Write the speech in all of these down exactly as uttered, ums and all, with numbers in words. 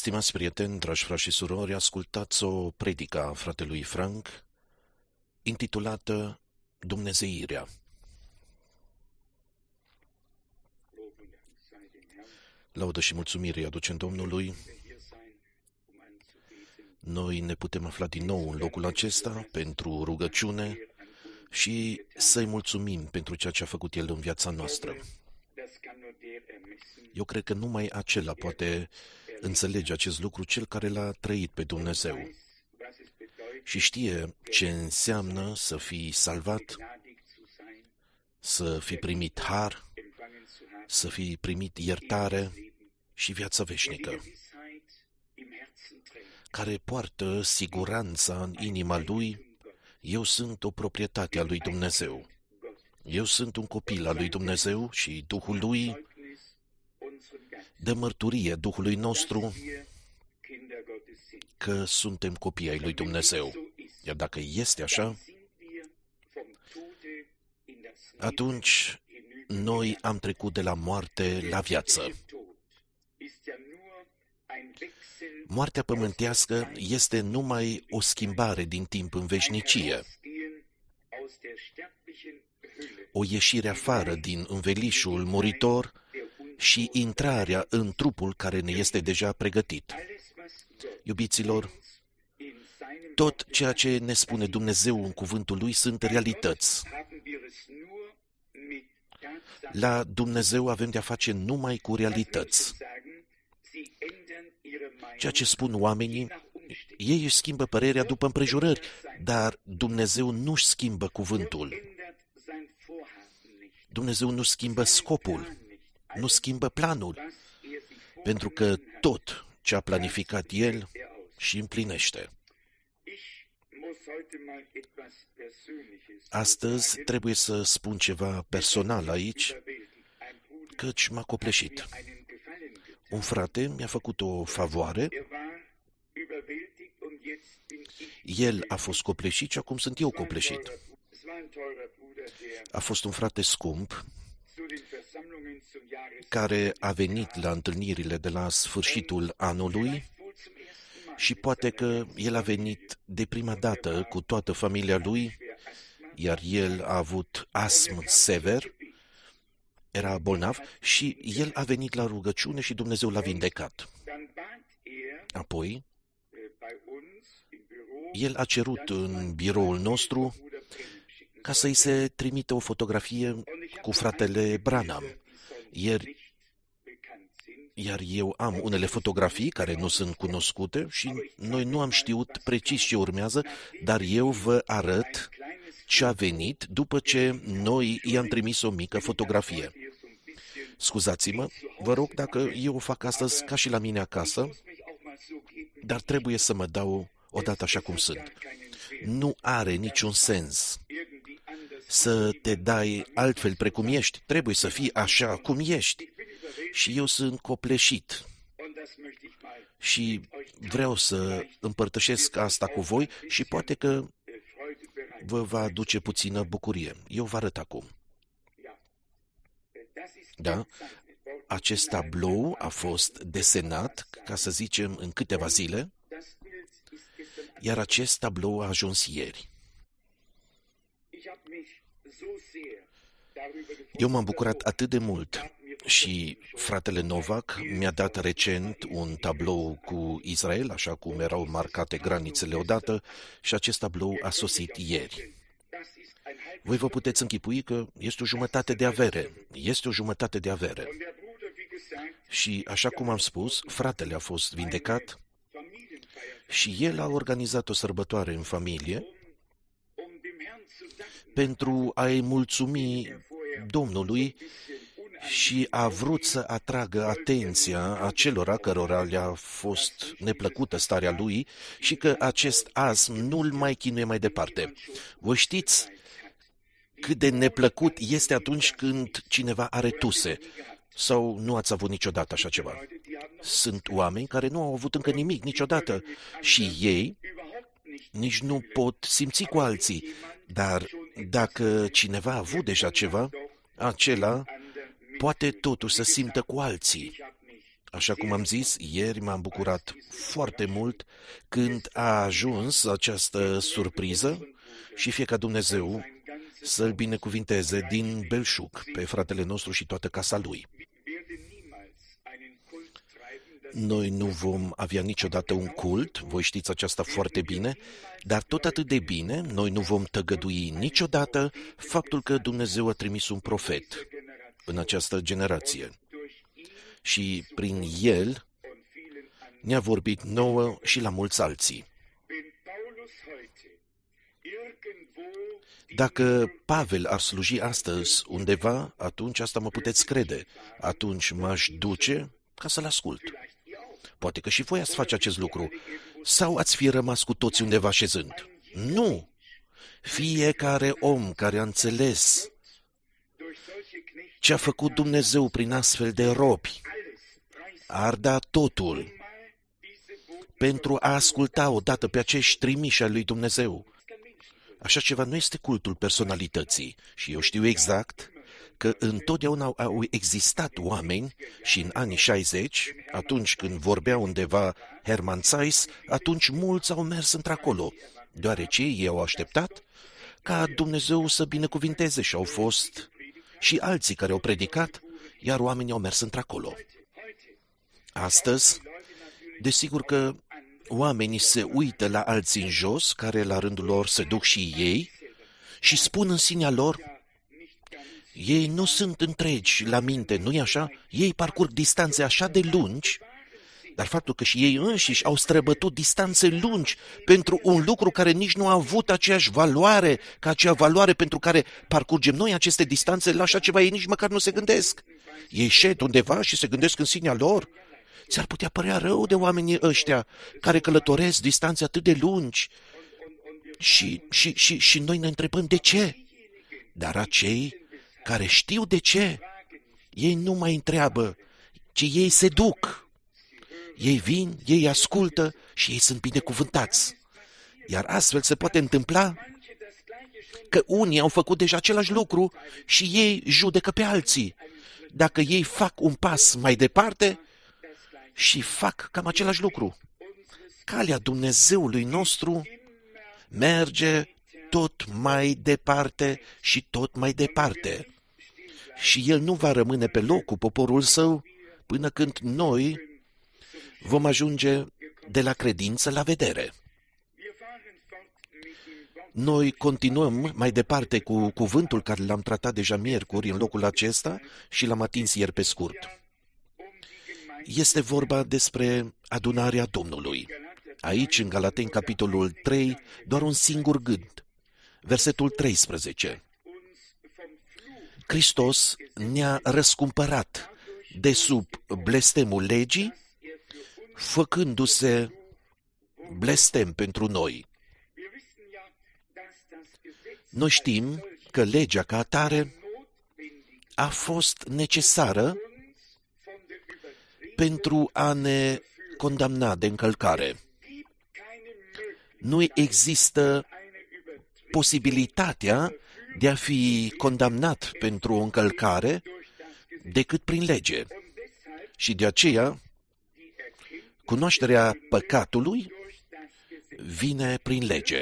Stimați prieteni, dragi frați și surori, ascultați o predică a fratelui Frank, intitulată Dumnezeirea. Laudă și mulțumire aducem Domnului. Noi ne putem afla din nou în locul acesta pentru rugăciune și să-i mulțumim pentru ceea ce a făcut El în viața noastră. Eu cred că numai acela poate înțelege acest lucru, cel care l-a trăit pe Dumnezeu și știe ce înseamnă să fii salvat, să fii primit har, să fii primit iertare și viața veșnică, care poartă siguranța în inima lui: eu sunt o proprietate a lui Dumnezeu, eu sunt un copil al lui Dumnezeu și Duhul lui dă mărturie Duhului nostru că suntem copii ai lui Dumnezeu. Iar dacă este așa, atunci noi am trecut de la moarte la viață. Moartea pământească este numai o schimbare din timp în veșnicie, o ieșire afară din învelișul muritor și intrarea în trupul care ne este deja pregătit. Iubiților, tot ceea ce ne spune Dumnezeu în cuvântul Lui sunt realități. La Dumnezeu avem de-a face numai cu realități. Ceea ce spun oamenii, ei își schimbă părerea după împrejurări, dar Dumnezeu nu-și schimbă cuvântul. Dumnezeu nu schimbă scopul, nu schimbă planul, pentru că tot ce a planificat El și împlinește. Astăzi trebuie să spun ceva personal aici, căci m-a copleșit. Un frate mi-a făcut o favoare, el a fost copleșit și acum sunt eu copleșit. A fost un frate scump care a venit la întâlnirile de la sfârșitul anului și poate că el a venit de prima dată cu toată familia lui, iar el a avut astm sever, era bolnav și el a venit la rugăciune și Dumnezeu l-a vindecat. Apoi, el a cerut în biroul nostru ca să-i se trimite o fotografie cu fratele Branham. Iar, iar eu am unele fotografii care nu sunt cunoscute și noi nu am știut precis ce urmează, dar eu vă arăt ce a venit după ce noi i-am trimis o mică fotografie. Scuzați-mă, vă rog dacă eu o fac astăzi ca și la mine acasă, dar trebuie să mă dau odată așa cum sunt. Nu are niciun sens să te dai altfel precum ești, trebuie să fii așa cum ești. Și eu sunt copleșit și vreau să împărtășesc asta cu voi și poate că vă va aduce puțină bucurie. Eu vă arăt acum. Da? Acest tablou a fost desenat, ca să zicem, în câteva zile, iar acest tablou a ajuns ieri. Eu m-am bucurat atât de mult și fratele Novak mi-a dat recent un tablou cu Israel, așa cum erau marcate granițele odată, și acest tablou a sosit ieri. Voi vă puteți închipui că este o jumătate de avere. Este o jumătate de avere. Și, așa cum am spus, fratele a fost vindecat și el a organizat o sărbătoare în familie pentru a-i mulțumi Domnului și a vrut să atragă atenția acelora cărora le-a fost neplăcută starea lui și că acest astm nu-l mai chinuie mai departe. Voi știți cât de neplăcut este atunci când cineva are tuse, sau nu ați avut niciodată așa ceva? Sunt oameni care nu au avut încă nimic niciodată și ei nici nu pot simți cu alții, dar dacă cineva a avut deja ceva, acela poate totuși să simtă cu alții. Așa cum am zis, ieri m-am bucurat foarte mult când a ajuns această surpriză și fie ca Dumnezeu să-l binecuvinteze din belșug pe fratele nostru și toată casa lui. Noi nu vom avea niciodată un cult, voi știți aceasta foarte bine, dar tot atât de bine, noi nu vom tăgădui niciodată faptul că Dumnezeu a trimis un profet în această generație. Și prin el ne-a vorbit nouă și la mulți alții. Dacă Pavel ar sluji astăzi undeva, atunci asta mă puteți crede. Atunci m-aș duce ca să-l ascult. Poate că și voi ați face acest lucru. Sau ați fi rămas cu toți undeva șezând. Nu! Fiecare om care a înțeles ce a făcut Dumnezeu prin astfel de robi, ar da totul pentru a asculta odată pe acești trimiși ai lui Dumnezeu. Așa ceva nu este cultul personalității. Și eu știu exact că întotdeauna au existat oameni și în anii șaizeci, atunci când vorbea undeva Hermann Zeiss, atunci mulți au mers într-acolo, deoarece ei au așteptat ca Dumnezeu să binecuvinteze și au fost și alții care au predicat, iar oamenii au mers într-acolo. Astăzi, desigur că oamenii se uită la alții în jos, care la rândul lor se duc și ei, și spun în sinea lor, ei nu sunt întregi la minte, nu-i așa? Ei parcurg distanțe așa de lungi, dar faptul că și ei înșiși au străbătut distanțe lungi pentru un lucru care nici nu a avut aceeași valoare ca acea valoare pentru care parcurgem noi aceste distanțe, la așa ceva ei nici măcar nu se gândesc. Ei șed undeva și se gândesc în sinea lor. Ți-ar putea părea rău de oamenii ăștia care călătoresc distanțe atât de lungi și, și, și, și noi ne întrebăm de ce. Dar acei care știu de ce, ei nu mai întreabă, ci ei se duc. Ei vin, ei ascultă și ei sunt binecuvântați. Iar astfel se poate întâmpla că unii au făcut deja același lucru și ei judecă pe alții. Dacă ei fac un pas mai departe și fac cam același lucru. Calea Dumnezeului nostru merge tot mai departe și tot mai departe. Și El nu va rămâne pe loc cu poporul Său până când noi vom ajunge de la credință la vedere. Noi continuăm mai departe cu cuvântul care l-am tratat deja miercuri în locul acesta și l-am atins ieri pe scurt. Este vorba despre adunarea Domnului. Aici, în Galateni, capitolul trei, doar un singur gând. Versetul treisprezece. Hristos ne-a răscumpărat de sub blestemul legii, făcându-se blestem pentru noi. Noi știm că legea ca atare a fost necesară pentru a ne condamna de încălcare. Nu există posibilitatea de a fi condamnat pentru o încălcare decât prin lege. Și de aceea, cunoașterea păcatului vine prin lege.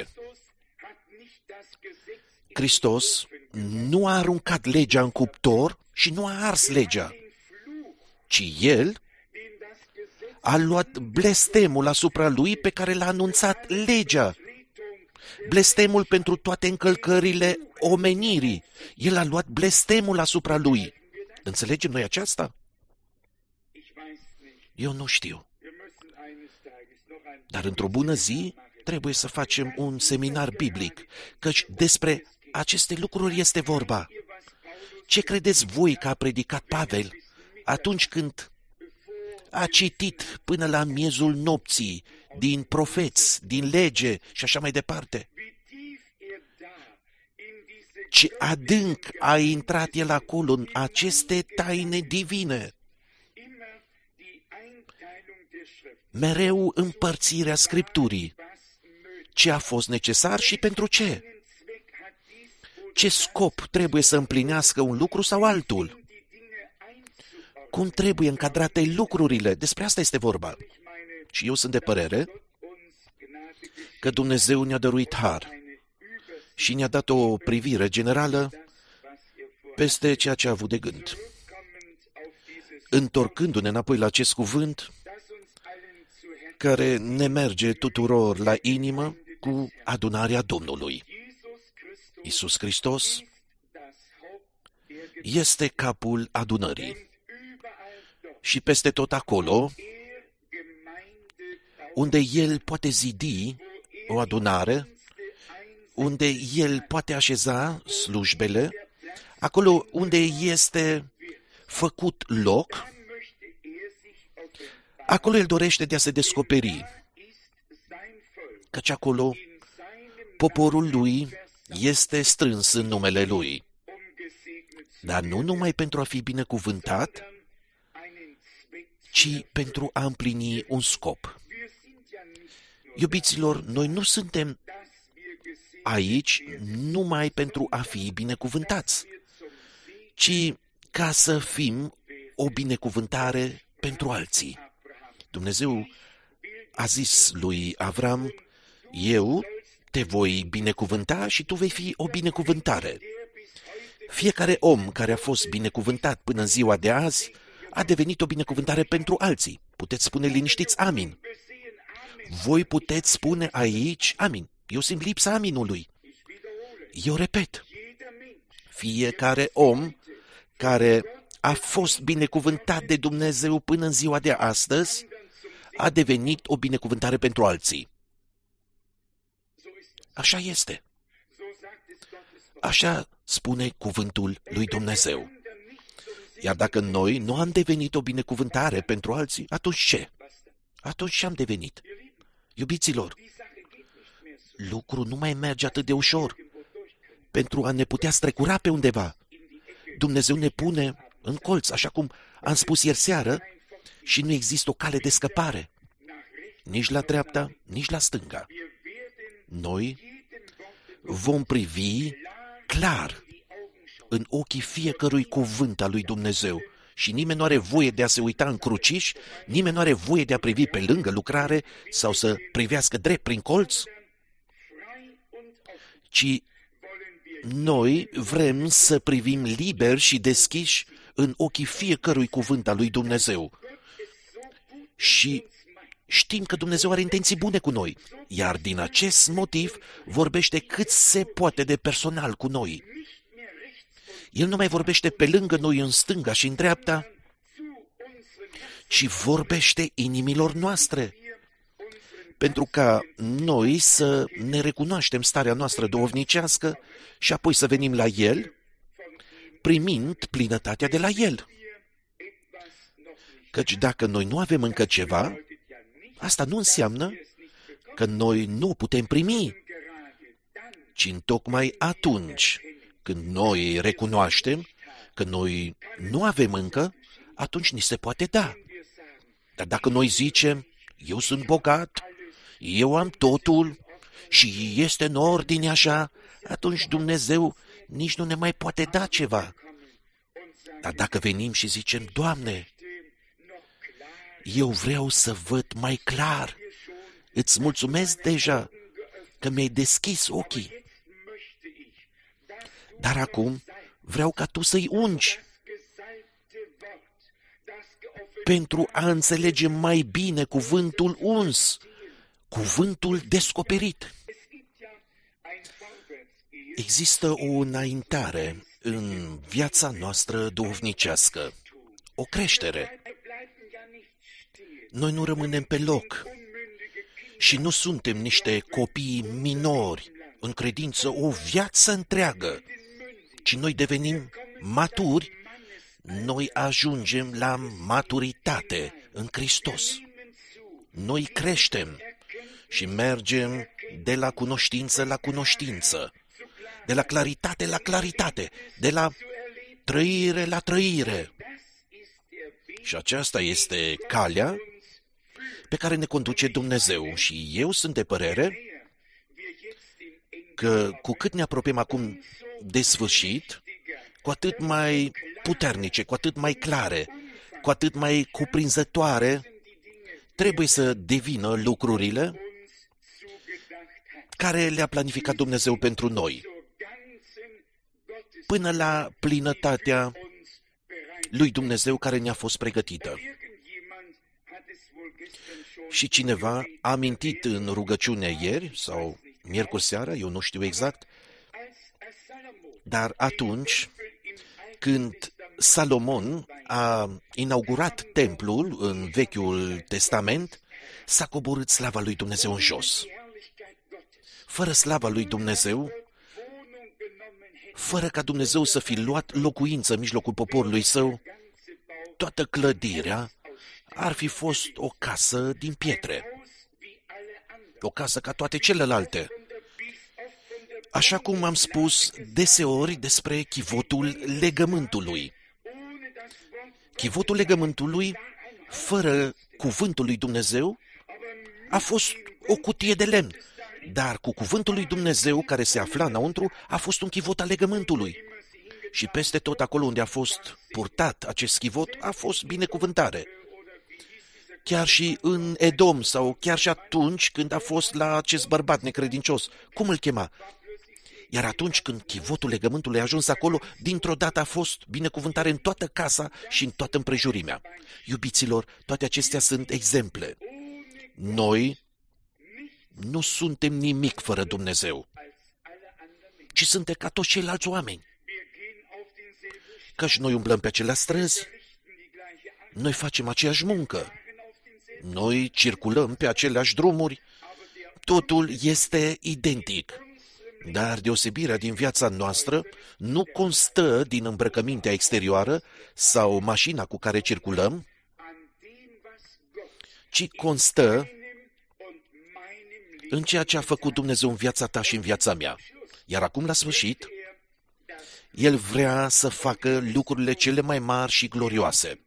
Hristos nu a aruncat legea în cuptor și nu a ars legea, ci El a luat blestemul asupra Lui pe care l-a anunțat legea. Blestemul pentru toate încălcările omenirii. El a luat blestemul asupra Lui. Înțelegem noi aceasta? Eu nu știu. Dar într-o bună zi trebuie să facem un seminar biblic, căci despre aceste lucruri este vorba. Ce credeți voi că a predicat Pavel atunci când a citit până la miezul nopții din profeți, din lege și așa mai departe? Ce adânc a intrat el acolo în aceste taine divine. Mereu împărțirea Scripturii. Ce a fost necesar și pentru ce? Ce scop trebuie să împlinească un lucru sau altul? cum trebuie încadrate lucrurile. Despre asta este vorba. Și eu sunt de părere că Dumnezeu ne-a dăruit har și ne-a dat o privire generală peste ceea ce a avut de gând. Întorcându-ne înapoi la acest cuvânt, care ne merge tuturor la inimă cu adunarea Domnului. Iisus Hristos este capul adunării. Și peste tot acolo, unde El poate zidi o adunare, unde El poate așeza slujbele, acolo unde este făcut loc, acolo El dorește de a se descoperi, căci acolo poporul Lui este strâns în numele Lui. Dar nu numai pentru a fi binecuvântat, ci pentru a împlini un scop. Iubiților, noi nu suntem aici numai pentru a fi binecuvântați, ci ca să fim o binecuvântare pentru alții. Dumnezeu a zis lui Avram, eu te voi binecuvânta și tu vei fi o binecuvântare. Fiecare om care a fost binecuvântat până în ziua de azi a devenit o binecuvântare pentru alții. Puteți spune liniștiți amin. Voi puteți spune aici amin. Eu simt lipsa aminului. Eu repet, fiecare om care a fost binecuvântat de Dumnezeu până în ziua de astăzi a devenit o binecuvântare pentru alții. Așa este. Așa spune cuvântul lui Dumnezeu. Iar dacă noi nu am devenit o binecuvântare pentru alții, atunci ce? Atunci ce am devenit? Iubiților, lucrul nu mai merge atât de ușor. Pentru a ne putea strecura pe undeva, Dumnezeu ne pune în colț, așa cum am spus ieri seară, și nu există o cale de scăpare, nici la dreapta, nici la stânga. Noi vom privi clar în ochii fiecărui cuvânt al lui Dumnezeu și nimeni nu are voie de a se uita în cruciș, nimeni nu are voie de a privi pe lângă lucrare sau să privească drept prin colț, ci noi vrem să privim liber și deschiși în ochii fiecărui cuvânt al lui Dumnezeu. Și știm că Dumnezeu are intenții bune cu noi, iar din acest motiv vorbește cât se poate de personal cu noi. El nu mai vorbește pe lângă noi în stânga și în dreapta, ci vorbește inimilor noastre, pentru ca noi să ne recunoaștem starea noastră duhovnicească și apoi să venim la El, primind plinătatea de la El. Căci dacă noi nu avem încă ceva, asta nu înseamnă că noi nu putem primi, ci întocmai atunci când noi recunoaștem că noi nu avem încă, atunci ni se poate da. Dar dacă noi zicem, eu sunt bogat, eu am totul și este în ordine așa, atunci Dumnezeu nici nu ne mai poate da ceva. Dar dacă venim și zicem, Doamne, eu vreau să văd mai clar, îți mulțumesc deja că mi-ai deschis ochii, dar acum vreau ca Tu să-i ungi pentru a înțelege mai bine cuvântul uns, cuvântul descoperit. Există o înaintare în viața noastră duhovnicească, o creștere. Noi nu rămânem pe loc și nu suntem niște copii minori în credință o viață întreagă, ci noi devenim maturi, noi ajungem la maturitate în Hristos. Noi creștem și mergem de la cunoștință la cunoștință, de la claritate la claritate, de la trăire la trăire. Și aceasta este calea pe care ne conduce Dumnezeu. Și eu sunt de părere că cu cât ne apropiem acum de sfârșit, cu atât mai puternice, cu atât mai clare, cu atât mai cuprinzătoare trebuie să devină lucrurile care le-a planificat Dumnezeu pentru noi, până la plinătatea lui Dumnezeu care ne-a fost pregătită. Și cineva a amintit în rugăciune ieri sau miercuri seara, eu nu știu exact, dar atunci când Salomon a inaugurat templul în Vechiul Testament, s-a coborât slava lui Dumnezeu în jos. Fără slava lui Dumnezeu, fără ca Dumnezeu să fi luat locuință în mijlocul poporului său, toată clădirea ar fi fost o casă din pietre, o casă ca toate celelalte. Așa cum am spus deseori despre chivotul legământului. Chivotul legământului, fără cuvântul lui Dumnezeu, a fost o cutie de lemn, dar cu cuvântul lui Dumnezeu care se afla înăuntru, a fost un chivot al legământului. Și peste tot acolo unde a fost purtat acest chivot, a fost binecuvântare. Chiar și în Edom sau chiar și atunci când a fost la acest bărbat necredincios, cum îl chema? Iar atunci când chivotul legământului a ajuns acolo, dintr-o dată a fost binecuvântare în toată casa și în toată împrejurimea. Iubiților, toate acestea sunt exemple. Noi nu suntem nimic fără Dumnezeu, ci suntem ca toți ceilalți oameni. Căci noi umblăm pe aceleași străzi, noi facem aceeași muncă, noi circulăm pe aceleași drumuri, totul este identic. Dar deosebirea din viața noastră nu constă din îmbrăcămintea exterioară sau mașina cu care circulăm, ci constă în ceea ce a făcut Dumnezeu în viața ta și în viața mea. Iar acum, la sfârșit, El vrea să facă lucrurile cele mai mari și glorioase.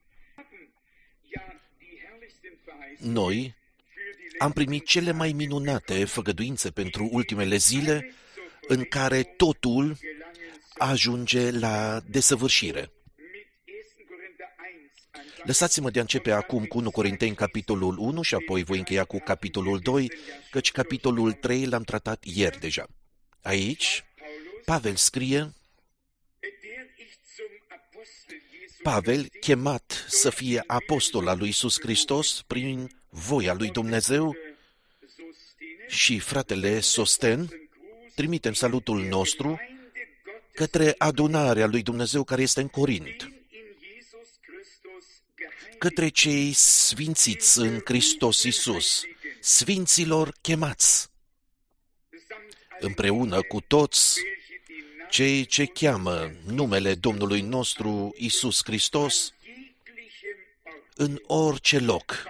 Noi am primit cele mai minunate făgăduințe pentru ultimele zile, în care totul ajunge la desăvârșire. Lăsați-mă de a începe acum cu unu Corinteni, capitolul unu, și apoi voi încheia cu capitolul doi, căci capitolul trei l-am tratat ieri deja. Aici, Pavel scrie, Pavel, chemat să fie apostol al lui Iisus Hristos prin voia lui Dumnezeu, și fratele Sosten, trimitem salutul nostru către adunarea lui Dumnezeu care este în Corint, către cei sfințiți în Hristos Iisus, sfinților chemați, împreună cu toți cei ce cheamă numele Domnului nostru Iisus Hristos în orice loc,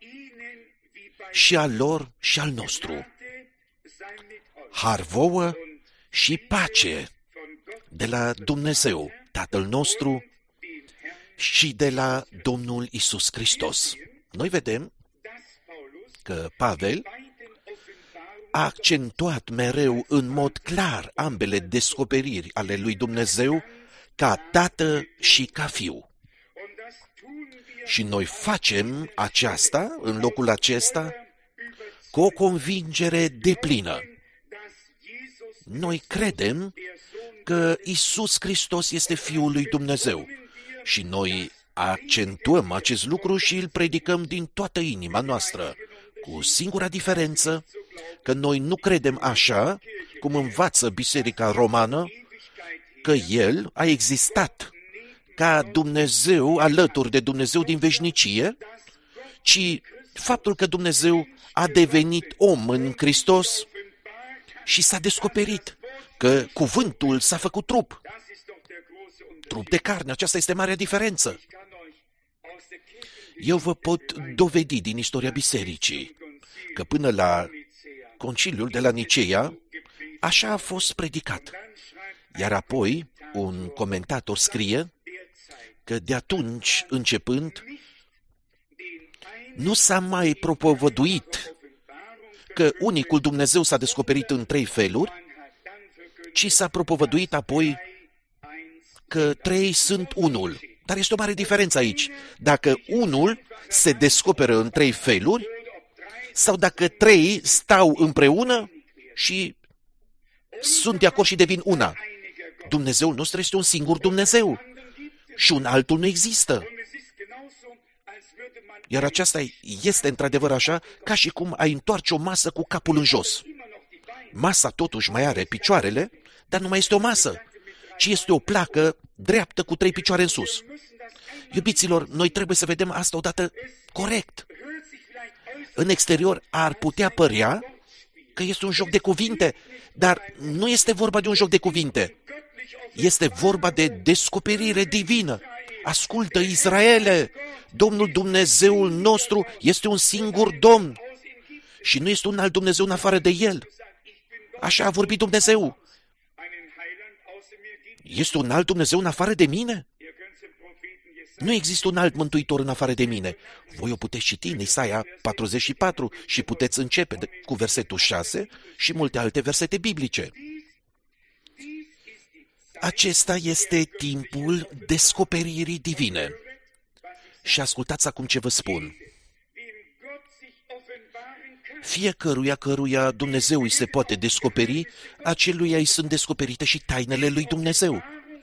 și al lor și al nostru. Har vouă și pace de la Dumnezeu, Tatăl nostru, și de la Domnul Iisus Hristos. Noi vedem că Pavel a accentuat mereu în mod clar ambele descoperiri ale lui Dumnezeu ca Tată și ca Fiu. Și noi facem aceasta, în locul acesta, cu o convingere deplină. Noi credem că Iisus Hristos este Fiul lui Dumnezeu și noi accentuăm acest lucru și îl predicăm din toată inima noastră, cu singura diferență că noi nu credem așa, cum învață Biserica Romană, că El a existat ca Dumnezeu alături de Dumnezeu din veșnicie, ci faptul că Dumnezeu a devenit om în Hristos și s-a descoperit că cuvântul s-a făcut trup. Trup de carne, aceasta este marea diferență. Eu vă pot dovedi din istoria bisericii că până la conciliul de la Niceea, așa a fost predicat. Iar apoi, un comentator scrie că de atunci începând, nu s-a mai propovăduit că unicul Dumnezeu s-a descoperit în trei feluri, ci s-a propovăduit apoi că trei sunt unul. Dar este o mare diferență aici. Dacă unul se descoperă în trei feluri, sau dacă trei stau împreună și sunt de acord și devin una. Dumnezeul nostru este un singur Dumnezeu și un altul nu există. Iar aceasta este într-adevăr așa, ca și cum ai întoarce o masă cu capul în jos. Masa totuși mai are picioarele, dar nu mai este o masă, ci este o placă dreaptă cu trei picioare în sus. Iubiților, noi trebuie să vedem asta odată corect. În exterior ar putea părea că este un joc de cuvinte, dar nu este vorba de un joc de cuvinte. Este vorba de descoperire divină. Ascultă, Israele, Domnul Dumnezeul nostru este un singur Domn și nu este un alt Dumnezeu în afară de El. Așa a vorbit Dumnezeu. Este un alt Dumnezeu în afară de mine? Nu există un alt mântuitor în afară de mine. Voi o puteți citi în Isaia patruzeci și patru și puteți începe de, cu versetul șase și multe alte versete biblice. Acesta este timpul descoperirii divine. Și ascultați acum ce vă spun. Fiecăruia căruia Dumnezeu îi se poate descoperi, aceluia îi sunt descoperite și tainele lui Dumnezeu.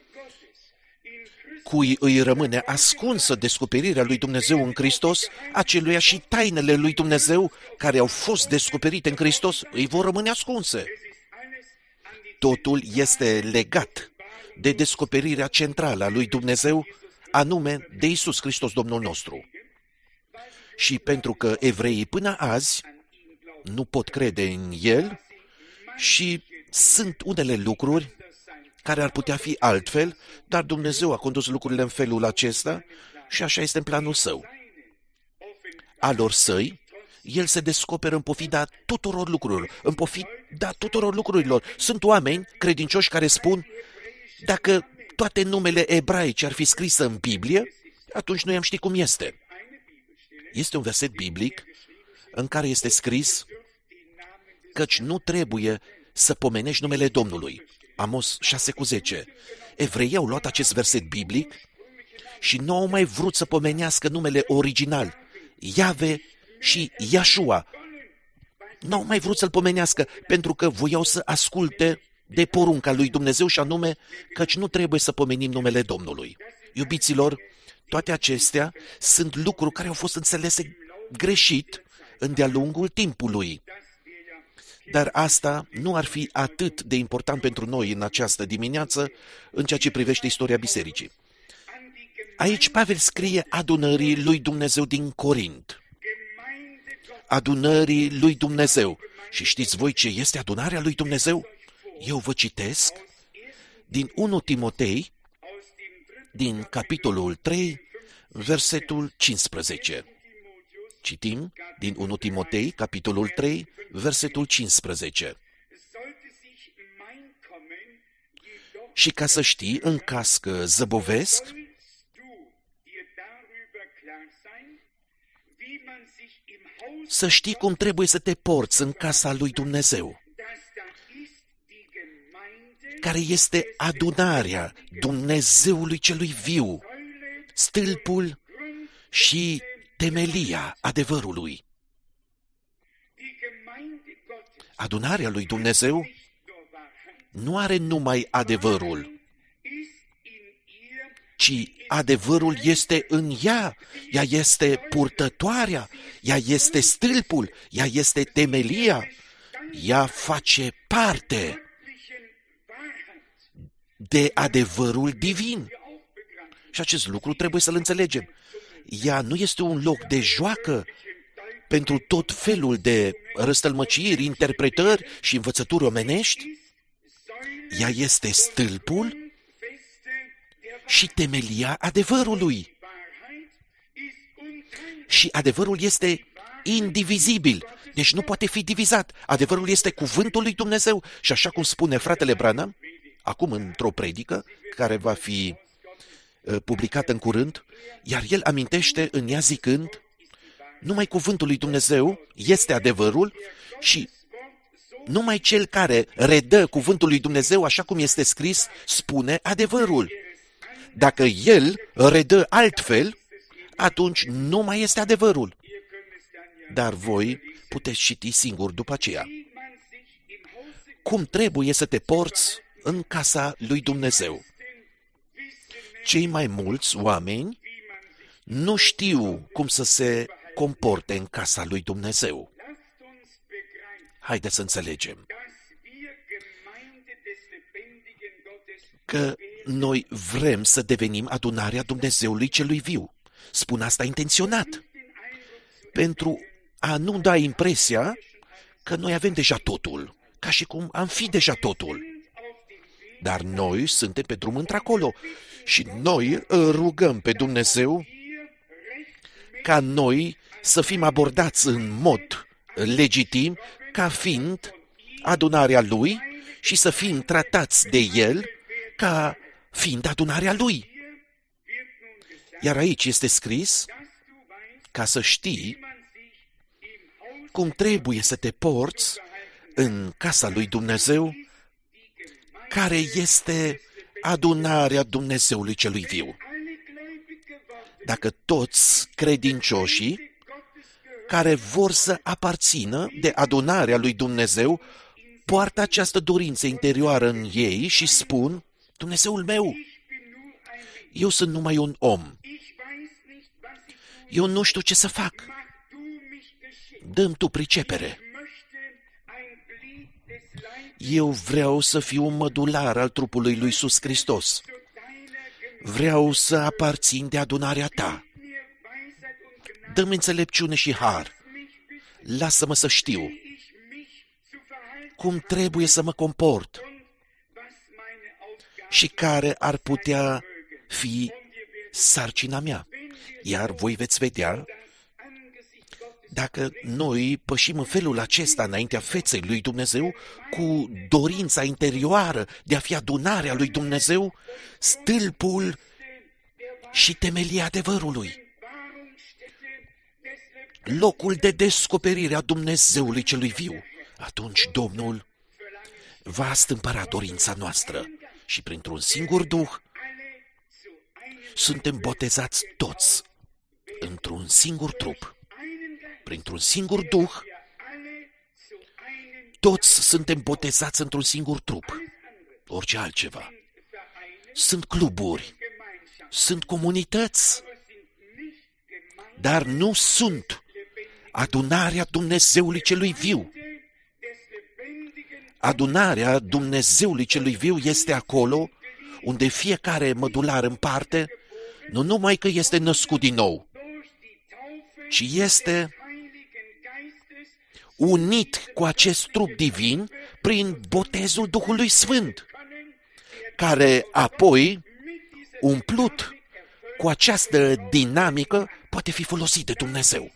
Cui îi rămâne ascunsă descoperirea lui Dumnezeu în Hristos, aceluia și tainele lui Dumnezeu care au fost descoperite în Hristos îi vor rămâne ascunse. Totul este legat de descoperirea centrală a lui Dumnezeu, anume de Iisus Hristos Domnul nostru. Și pentru că evreii până azi nu pot crede în El și sunt unele lucruri care ar putea fi altfel, dar Dumnezeu a condus lucrurile în felul acesta și așa este în planul Său. Alor săi, El se descoperă în pofida tuturor lucrurilor, în pofida tuturor lucrurilor. Sunt oameni credincioși care spun, dacă toate numele ebraice ar fi scrise în Biblie, atunci noi am ști cum este. Este un verset biblic în care este scris căci nu trebuie să pomenești numele Domnului. Amos șase cu zece. Evreii au luat acest verset biblic și nu au mai vrut să pomenească numele original, Iave și Iașua. Nu au mai vrut să-l pomenească pentru că voiau să asculte de porunca lui Dumnezeu și anume căci nu trebuie să pomenim numele Domnului. Iubiților, toate acestea sunt lucruri care au fost înțelese greșit în-de-a lungul timpului. Dar asta nu ar fi atât de important pentru noi în această dimineață în ceea ce privește istoria bisericii. Aici Pavel scrie adunării lui Dumnezeu din Corint. Adunării lui Dumnezeu. Și știți voi ce este adunarea lui Dumnezeu? Eu vă citesc din unu Timotei, din capitolul trei, versetul cincisprezece. Citim din unu Timotei, capitolul trei, versetul cincisprezece. Și ca să știi, în caz că zăbovesc, să știi cum trebuie să te porți în casa lui Dumnezeu, care este adunarea Dumnezeului celui viu, stâlpul și temelia adevărului. Adunarea lui Dumnezeu nu are numai adevărul, ci adevărul este în ea, ea este purtătoarea, ea este stâlpul, ea este temelia, ea face parte de adevărul divin. Și acest lucru trebuie să-l înțelegem. Ea nu este un loc de joacă pentru tot felul de răstălmăciri, interpretări și învățături omenești. Ea este stâlpul și temelia adevărului. Și adevărul este indivizibil, deci nu poate fi divizat. Adevărul este cuvântul lui Dumnezeu și așa cum spune fratele Branham, acum într-o predică care va fi uh, publicată în curând, iar el amintește în ea zicând, numai cuvântul lui Dumnezeu este adevărul și numai cel care redă cuvântul lui Dumnezeu așa cum este scris, spune adevărul. Dacă El redă altfel, atunci nu mai este adevărul. Dar voi puteți citi singur după aceea. Cum trebuie să te porți în casa lui Dumnezeu? Cei mai mulți oameni nu știu cum să se comporte în casa lui Dumnezeu. Haideți să înțelegem că noi vrem să devenim adunarea Dumnezeului celui viu. Spun asta intenționat, pentru a nu da impresia că noi avem deja totul, ca și cum am fi deja totul. Dar noi suntem pe drum într-acolo și noi rugăm pe Dumnezeu ca noi să fim abordați în mod legitim ca fiind adunarea Lui și să fim tratați de El ca fiind adunarea Lui. Iar aici este scris ca să știi cum trebuie să te porți în casa lui Dumnezeu, care este adunarea Dumnezeului celui viu. Dacă toți credincioșii care vor să aparțină de adunarea lui Dumnezeu poartă această dorință interioară în ei și spun: Dumnezeul meu, eu sunt numai un om. Eu nu știu ce să fac. Dă-mi tu pricepere. Eu vreau să fiu un mădular al trupului lui Iisus Hristos. Vreau să aparțin de adunarea ta. Dă-mi înțelepciune și har. Lasă-mă să știu cum trebuie să mă comport și care ar putea fi sarcina mea. Iar voi veți vedea, dacă noi pășim în felul acesta înaintea feței lui Dumnezeu, cu dorința interioară de a fi adunarea lui Dumnezeu, stâlpul și temelia adevărului, locul de descoperire a Dumnezeului celui viu, atunci Domnul va stâmpăra dorința noastră și printr-un singur Duh suntem botezați toți într-un singur trup. Printr-un singur Duh, toți suntem botezați într-un singur trup. Orice altceva. Sunt cluburi, sunt comunități, dar nu sunt adunarea Dumnezeului celui viu. Adunarea Dumnezeului celui viu este acolo unde fiecare mădular în parte nu numai că este născut din nou, ci este unit cu acest trup divin prin botezul Duhului Sfânt, care apoi, umplut cu această dinamică, poate fi folosit de Dumnezeu.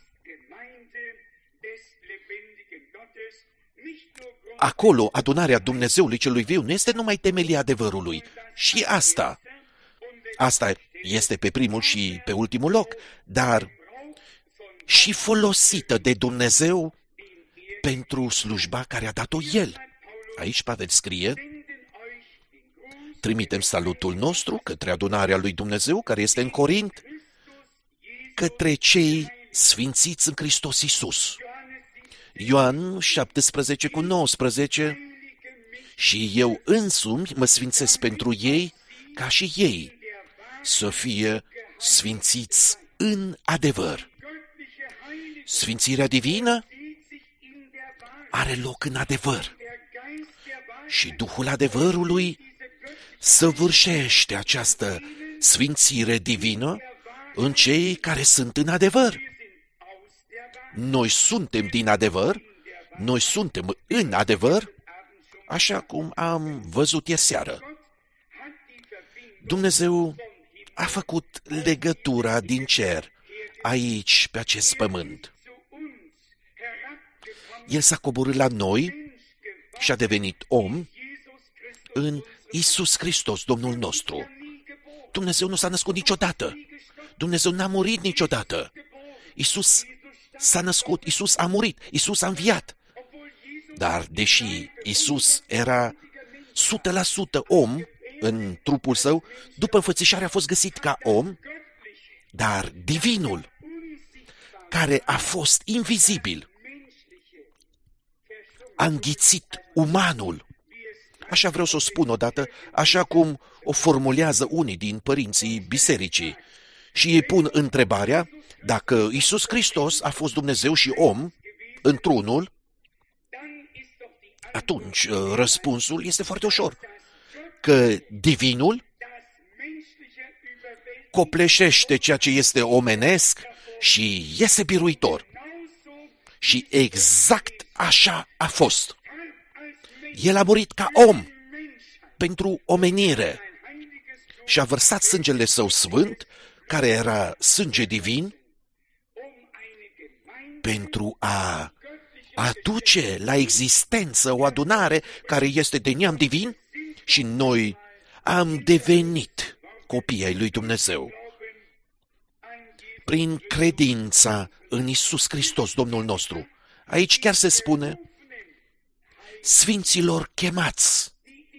Acolo, adunarea Dumnezeului celui viu nu este numai temelia adevărului. Și asta, asta este pe primul și pe ultimul loc, dar și folosită de Dumnezeu pentru slujba care a dat-o El. Aici Pavel scrie: trimitem salutul nostru către adunarea lui Dumnezeu care este în Corint, către cei sfințiți în Hristos Iisus. Ioan șaptesprezece cu nouăsprezece: și eu însumi mă sfințesc pentru ei, ca și ei să fie sfințiți în adevăr. Sfințirea divină are loc în adevăr și Duhul adevărului săvârșește această sfințire divină în cei care sunt în adevăr. Noi suntem din adevăr, noi suntem în adevăr, așa cum am văzut ieri seară. Dumnezeu a făcut legătura din cer aici, pe acest pământ. El s-a coborât la noi și a devenit om în Iisus Hristos, Domnul nostru. Dumnezeu nu s-a născut niciodată. Dumnezeu n-a murit niciodată. Iisus s-a născut, Iisus a murit, Iisus a înviat. Dar deși Iisus era o sută la sută om, în trupul său, după înfățișare a fost găsit ca om, dar divinul, care a fost invizibil, a înghițit umanul. Așa vreau să o spun odată, așa cum o formulează unii din părinții bisericii. Și ei pun întrebarea, dacă Iisus Hristos a fost Dumnezeu și om într-unul, atunci răspunsul este foarte ușor, că divinul copleșește ceea ce este omenesc și iese biruitor. Și exact așa a fost. El a murit ca om pentru omenire și a vărsat sângele său sfânt, care era sânge divin, pentru a aduce la existență o adunare care este de neam divin și noi am devenit copii ai lui Dumnezeu. Prin credința în Iisus Hristos, Domnul nostru. Aici chiar se spune, sfinților chemați,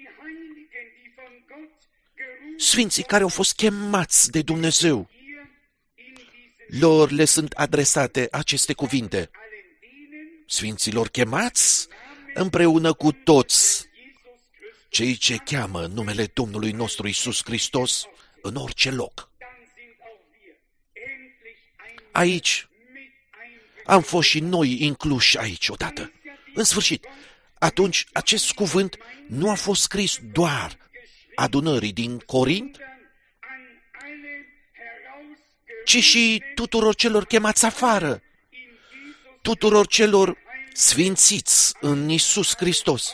sfinții care au fost chemați de Dumnezeu, lor le sunt adresate aceste cuvinte. Sfinților chemați împreună cu toți cei ce cheamă numele Domnului nostru Iisus Hristos în orice loc. Aici am fost și noi incluși aici odată. În sfârșit, atunci acest cuvânt nu a fost scris doar adunării din Corint, ci și tuturor celor chemați afară, tuturor celor sfințiți în Iisus Hristos,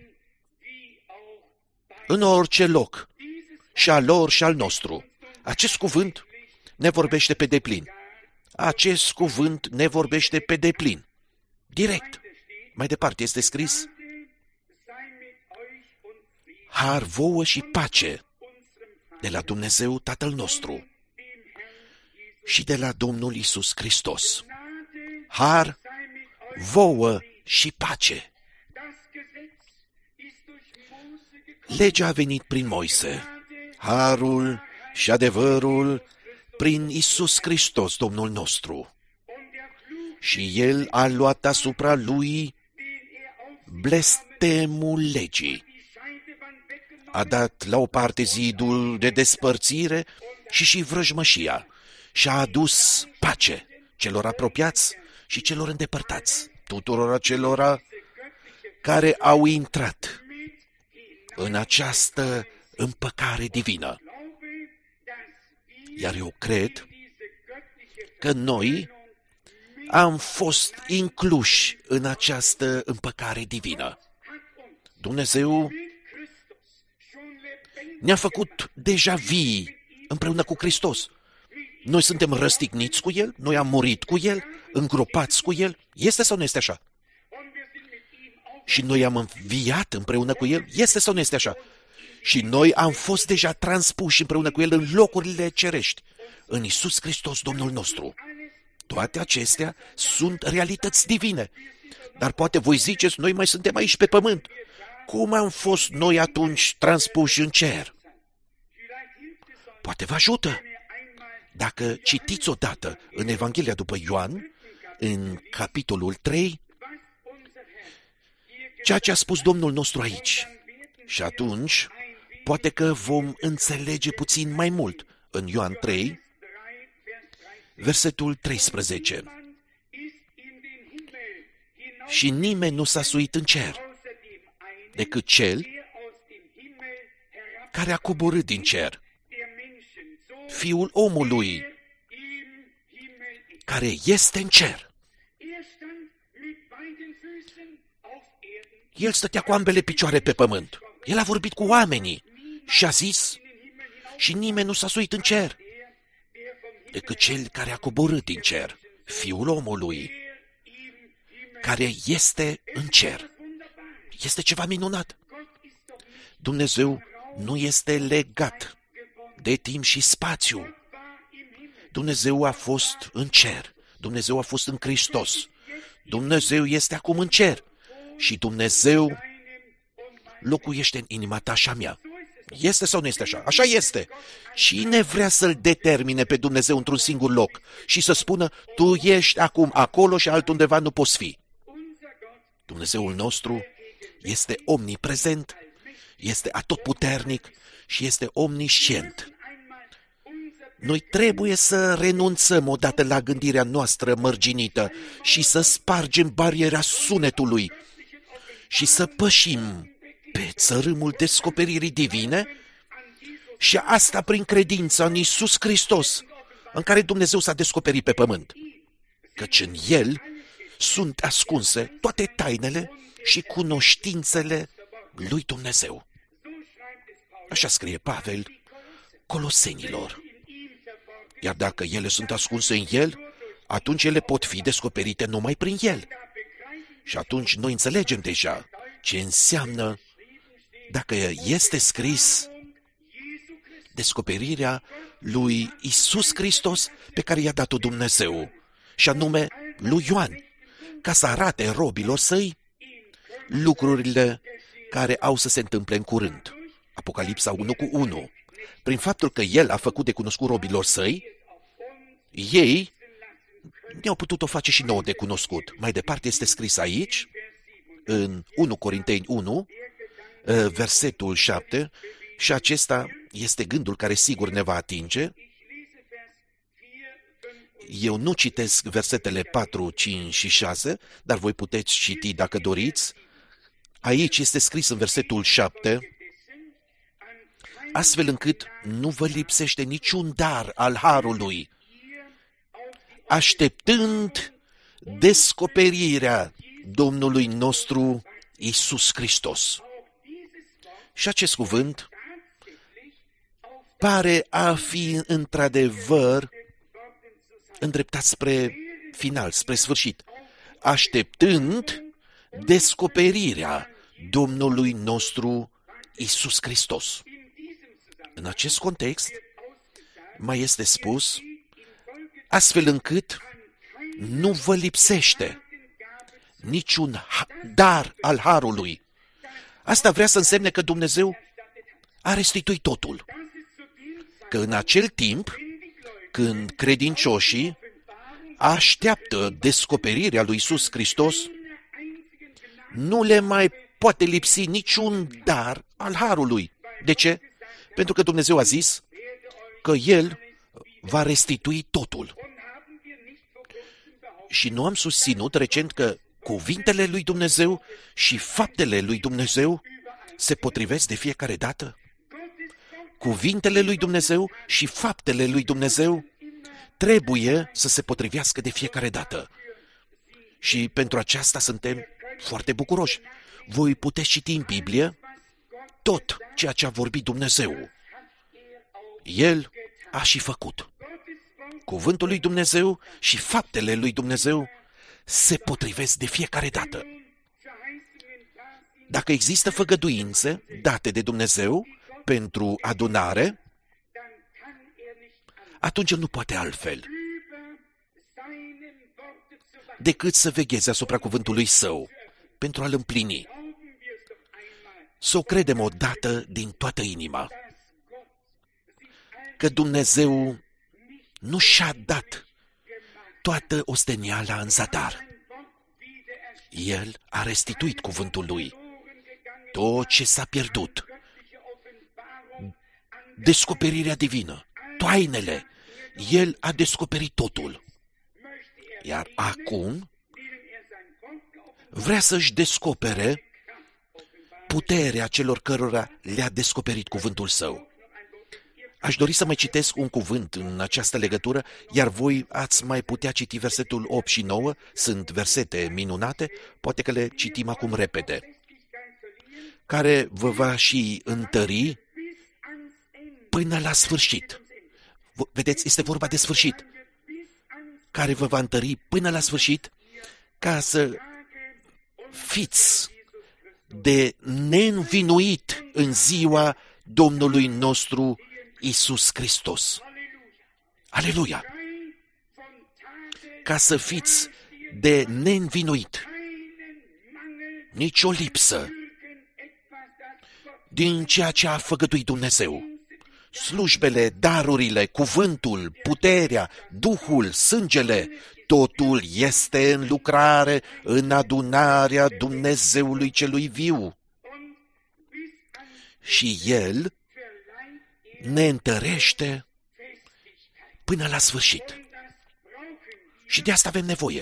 în orice loc, și al lor și al nostru. Acest cuvânt ne vorbește pe deplin. Acest cuvânt ne vorbește pe deplin. Direct. Mai departe este scris, har vouă și pace de la Dumnezeu Tatăl nostru și de la Domnul Iisus Hristos. Har vouă și pace. Legea a venit prin Moise, harul și adevărul prin Iisus Hristos, Domnul nostru. Și El a luat asupra Lui blestemul legii. A dat la o parte zidul de despărțire și și vrăjmășia și a adus pace celor apropiați și celor îndepărtați, tuturor acelora care au intrat în această împăcare divină. Iar eu cred că noi am fost incluși în această împăcare divină. Dumnezeu ne-a făcut deja vii împreună cu Hristos. Noi suntem răstigniți cu El, noi am murit cu El, îngropați cu El. Este sau nu este așa? Și noi am înviat împreună cu El. Este sau nu este așa? Și noi am fost deja transpuși împreună cu El în locurile cerești, în Iisus Hristos, Domnul nostru. Toate acestea sunt realități divine. Dar poate voi ziceți, noi mai suntem aici pe pământ. Cum am fost noi atunci transpuși în cer? Poate vă ajută. Dacă citiți odată în Evanghelia după Ioan, în capitolul trei, ceea ce a spus Domnul nostru aici. Și atunci, poate că vom înțelege puțin mai mult în Ioan trei, versetul treisprezece. Și nimeni nu s-a suit în cer, decât cel care a coborât din cer, Fiul omului, care este în cer. El stătea cu ambele picioare pe pământ. El a vorbit cu oamenii și a zis, și nimeni nu s-a suit în cer, decât cel care a coborât din cer, Fiul omului, care este în cer. Este ceva minunat. Dumnezeu nu este legat de timp și spațiu. Dumnezeu a fost în cer. Dumnezeu a fost în Hristos. Dumnezeu este acum în cer. Și Dumnezeu locuiește în inima ta și a mea. Este sau nu este așa? Așa este. Cine vrea să-L determine pe Dumnezeu într-un singur loc și să spună, tu ești acum acolo și altundeva nu poți fi? Dumnezeul nostru este omniprezent, este atotputernic și este omniscient. Noi trebuie să renunțăm odată la gândirea noastră mărginită și să spargem bariera sunetului și să pășim pe țărâmul descoperirii divine și asta prin credința în Iisus Hristos, în care Dumnezeu s-a descoperit pe pământ. Căci în El sunt ascunse toate tainele și cunoștințele lui Dumnezeu. Așa scrie Pavel Colosenilor. Iar dacă ele sunt ascunse în El, atunci ele pot fi descoperite numai prin El. Și atunci noi înțelegem deja ce înseamnă, dacă este scris, descoperirea lui Iisus Hristos pe care i-a dat-o Dumnezeu, și anume lui Ioan, ca să arate robilor săi lucrurile care au să se întâmple în curând. Apocalipsa unu cu unu. Prin faptul că El a făcut de cunoscut robilor săi, ei ne-au putut o face și nouă de cunoscut. Mai departe este scris aici, în unu Corinteni unu, versetul șapte, și acesta este gândul care sigur ne va atinge. Eu nu citesc versetele patru, cinci și șase, dar voi puteți citi dacă doriți. Aici este scris în versetul șapte, astfel încât nu vă lipsește niciun dar al harului, așteptând descoperirea Domnului nostru Iisus Hristos. Și acest cuvânt pare a fi într-adevăr îndreptat spre final, spre sfârșit, așteptând descoperirea Domnului nostru Iisus Hristos. În acest context mai este spus, astfel încât nu vă lipsește niciun dar al harului. Asta vrea să însemne că Dumnezeu a restituit totul. Că în acel timp, când credincioșii așteaptă descoperirea lui Iisus Hristos, nu le mai poate lipsi niciun dar al harului. De ce? Pentru că Dumnezeu a zis că El va restitui totul. Și nu am susținut recent că cuvintele lui Dumnezeu și faptele lui Dumnezeu se potrivesc de fiecare dată? Cuvintele lui Dumnezeu și faptele lui Dumnezeu trebuie să se potrivească de fiecare dată. Și pentru aceasta suntem foarte bucuroși. Voi puteți citi în Biblie tot ceea ce a vorbit Dumnezeu. El a și făcut. Cuvântul lui Dumnezeu și faptele lui Dumnezeu se potrivesc de fiecare dată. Dacă există făgăduințe date de Dumnezeu pentru adunare, atunci el nu poate altfel decât să vegheze asupra cuvântului său pentru a-l împlini. Să o credem odată din toată inima că Dumnezeu nu și-a dat toată osteniala în zadar. El a restituit cuvântul lui. Tot ce s-a pierdut, descoperirea divină, tainele, El a descoperit totul. Iar acum vrea să-și descopere puterea celor cărora le-a descoperit cuvântul său. Aș dori să mai citesc un cuvânt în această legătură, iar voi ați mai putea citi versetul opt și nouă, sunt versete minunate, poate că le citim acum repede, care vă va și întări până la sfârșit. Vedeți, este vorba de sfârșit, care vă va întări până la sfârșit, ca să fiți de neînvinuit în ziua Domnului nostru Iisus Hristos. Aleluia! Ca să fiți de neînvinuit, nici o lipsă, din ceea ce a făgăduit Dumnezeu. Slujbele, darurile, cuvântul, puterea, Duhul, sângele, totul este în lucrare în adunarea Dumnezeului celui viu. Și El ne întărește până la sfârșit. Și de asta avem nevoie.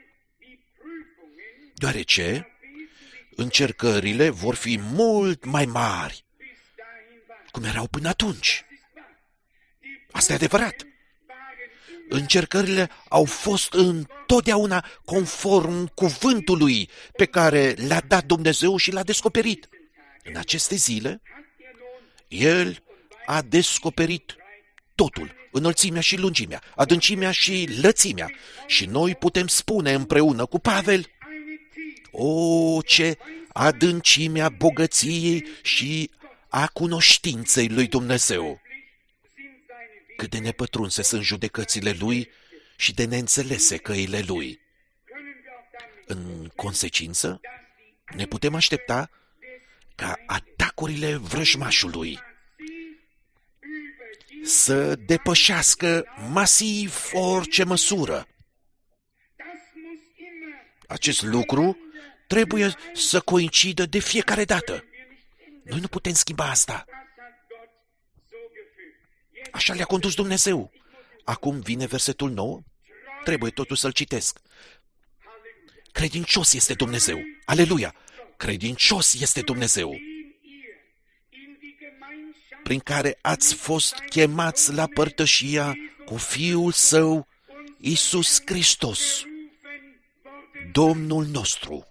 Deoarece încercările vor fi mult mai mari, cum erau până atunci. Asta e adevărat. Încercările au fost întotdeauna conform cuvântului pe care l-a dat Dumnezeu și l-a descoperit. În aceste zile, El a descoperit totul, înălțimea și lungimea, adâncimea și lățimea. Și noi putem spune împreună cu Pavel: o, ce adâncimea bogăției și a cunoștinței lui Dumnezeu! Cât de nepătrunse sunt judecățile Lui și de neînțelese căile Lui. În consecință, ne putem aștepta ca atacurile vrăjmașului să depășească masiv orice măsură. Acest lucru trebuie să coincidă de fiecare dată. Noi nu putem schimba asta. Așa le-a condus Dumnezeu. Acum vine versetul nou. Trebuie totuși să-l citesc. Credincios este Dumnezeu. Aleluia! Credincios este Dumnezeu, prin care ați fost chemați la părtășia cu Fiul Său, Iisus Hristos, Domnul nostru.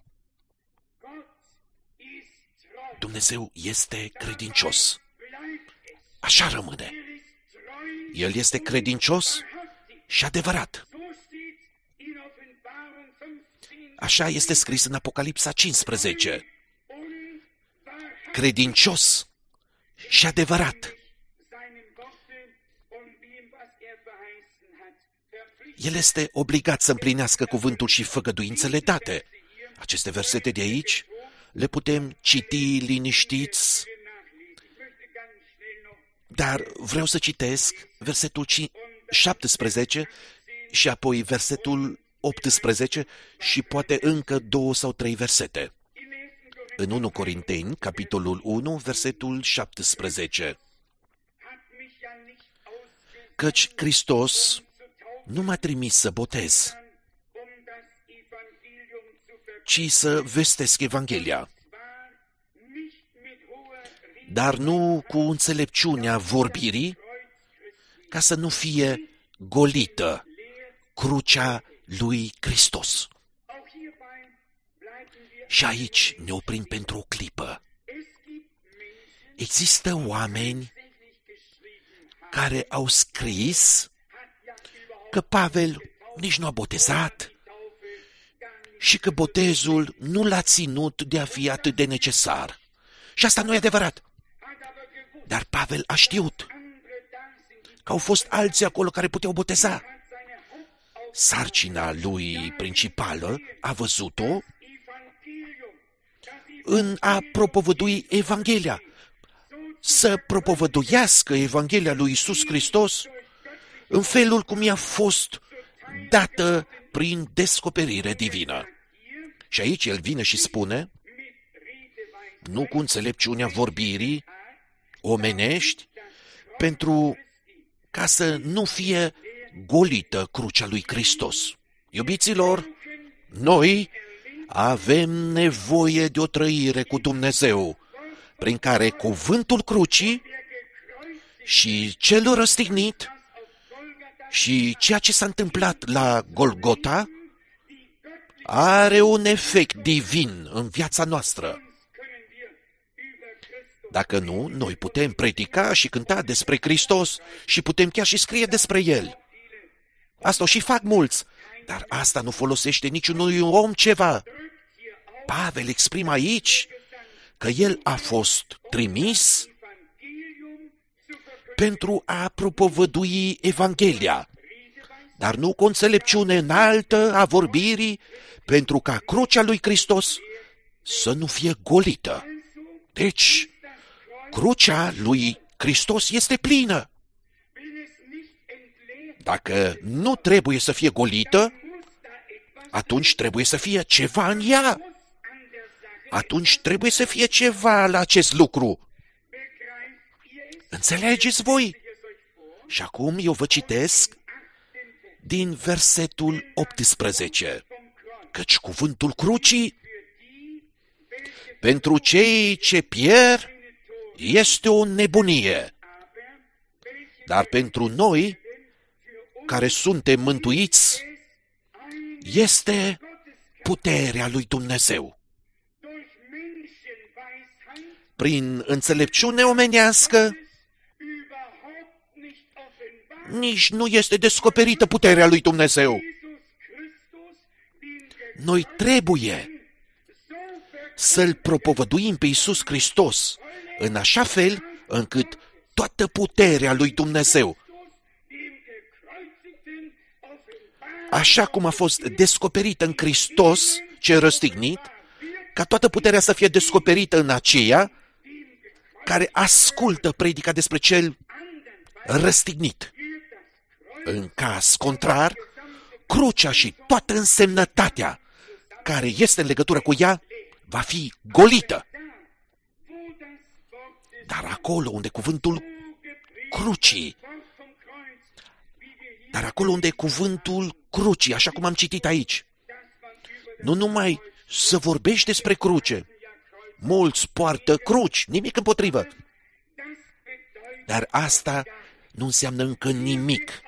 Dumnezeu este credincios. Așa rămâne. El este credincios și adevărat. Așa este scris în Apocalipsa cincisprezece. Credincios și adevărat. El este obligat să împlinească cuvântul și făgăduințele date. Aceste versete de aici le putem citi liniștiți, dar vreau să citesc versetul șaptesprezece și apoi versetul optsprezece și poate încă două sau trei versete. În unu Corinteni, capitolul unu, versetul șaptesprezece. Căci Hristos nu m-a trimis să botez, ci să vestesc Evanghelia, dar nu cu înțelepciunea vorbirii, ca să nu fie golită crucea lui Hristos. Și aici ne oprim pentru o clipă. Există oameni care au scris că Pavel nici nu a botezat și că botezul nu l-a ținut de a fi atât de necesar. Și asta nu e adevărat. Dar Pavel a știut că au fost alții acolo care puteau boteza. Sarcina lui principală a văzut-o în a propovădui Evanghelia. Să propovăduiască Evanghelia lui Iisus Hristos în felul cum i-a fost dată prin descoperire divină. Și aici el vine și spune, nu cu înțelepciunea vorbirii omenești, pentru ca să nu fie golită crucea lui Hristos. Iubiților, noi avem nevoie de o trăire cu Dumnezeu, prin care cuvântul crucii și celul răstignit și ceea ce s-a întâmplat la Golgota are un efect divin în viața noastră. Dacă nu, noi putem predica și cânta despre Hristos și putem chiar și scrie despre El. Asta o și fac mulți, dar asta nu folosește niciunui om ceva. Pavel exprimă aici că el a fost trimis pentru a propovădui Evanghelia, dar nu cu înțelepciune înaltă a vorbirii, pentru ca crucea lui Hristos să nu fie golită. Deci, Crucea lui Hristos este plină. Dacă nu trebuie să fie golită, atunci trebuie să fie ceva în ea. Atunci trebuie să fie ceva la acest lucru. Înțelegeți voi? Și acum eu vă citesc din versetul optsprezece. Căci cuvântul crucii pentru cei ce pierd este o nebunie, dar pentru noi care suntem mântuiți este puterea lui Dumnezeu. Prin înțelepciune omenească nici nu este descoperită puterea lui Dumnezeu. Noi trebuie să-L propovăduim pe Iisus Hristos în așa fel încât toată puterea lui Dumnezeu, așa cum a fost descoperită în Hristos cel răstignit, ca toată puterea să fie descoperită în aceea care ascultă predica despre cel răstignit. În caz contrar, crucea și toată însemnătatea care este în legătură cu ea va fi golită. Dar acolo unde cuvântul crucii, dar acolo unde cuvântul crucii, așa cum am citit aici, nu numai să vorbești despre cruce, mulți poartă cruci, nimic împotrivă, dar asta nu înseamnă încă nimic.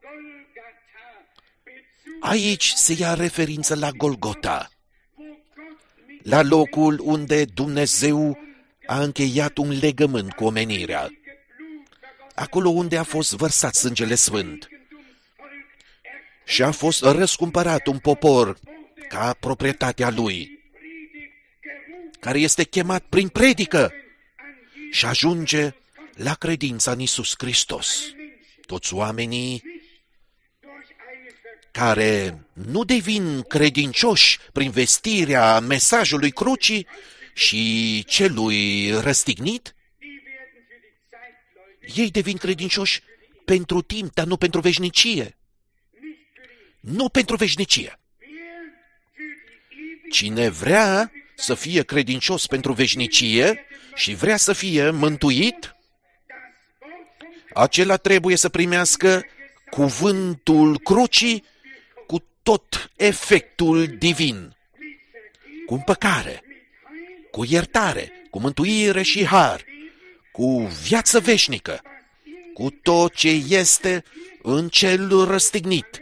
Aici se ia referință la Golgota, la locul unde Dumnezeu a încheiat un legământ cu omenirea, acolo unde a fost vărsat sângele sfânt și a fost răscumpărat un popor ca proprietatea lui, care este chemat prin predică și ajunge la credința în Iisus Hristos. Toți oamenii care nu devin credincioși prin vestirea mesajului crucii și celui răstignit, ei devin credincioși pentru timp, dar nu pentru veșnicie. Nu pentru veșnicie. Cine vrea să fie credincios pentru veșnicie și vrea să fie mântuit, acela trebuie să primească cuvântul crucii cu tot efectul divin, cu împăcare, cu iertare, cu mântuire și har, cu viață veșnică, cu tot ce este în cel răstignit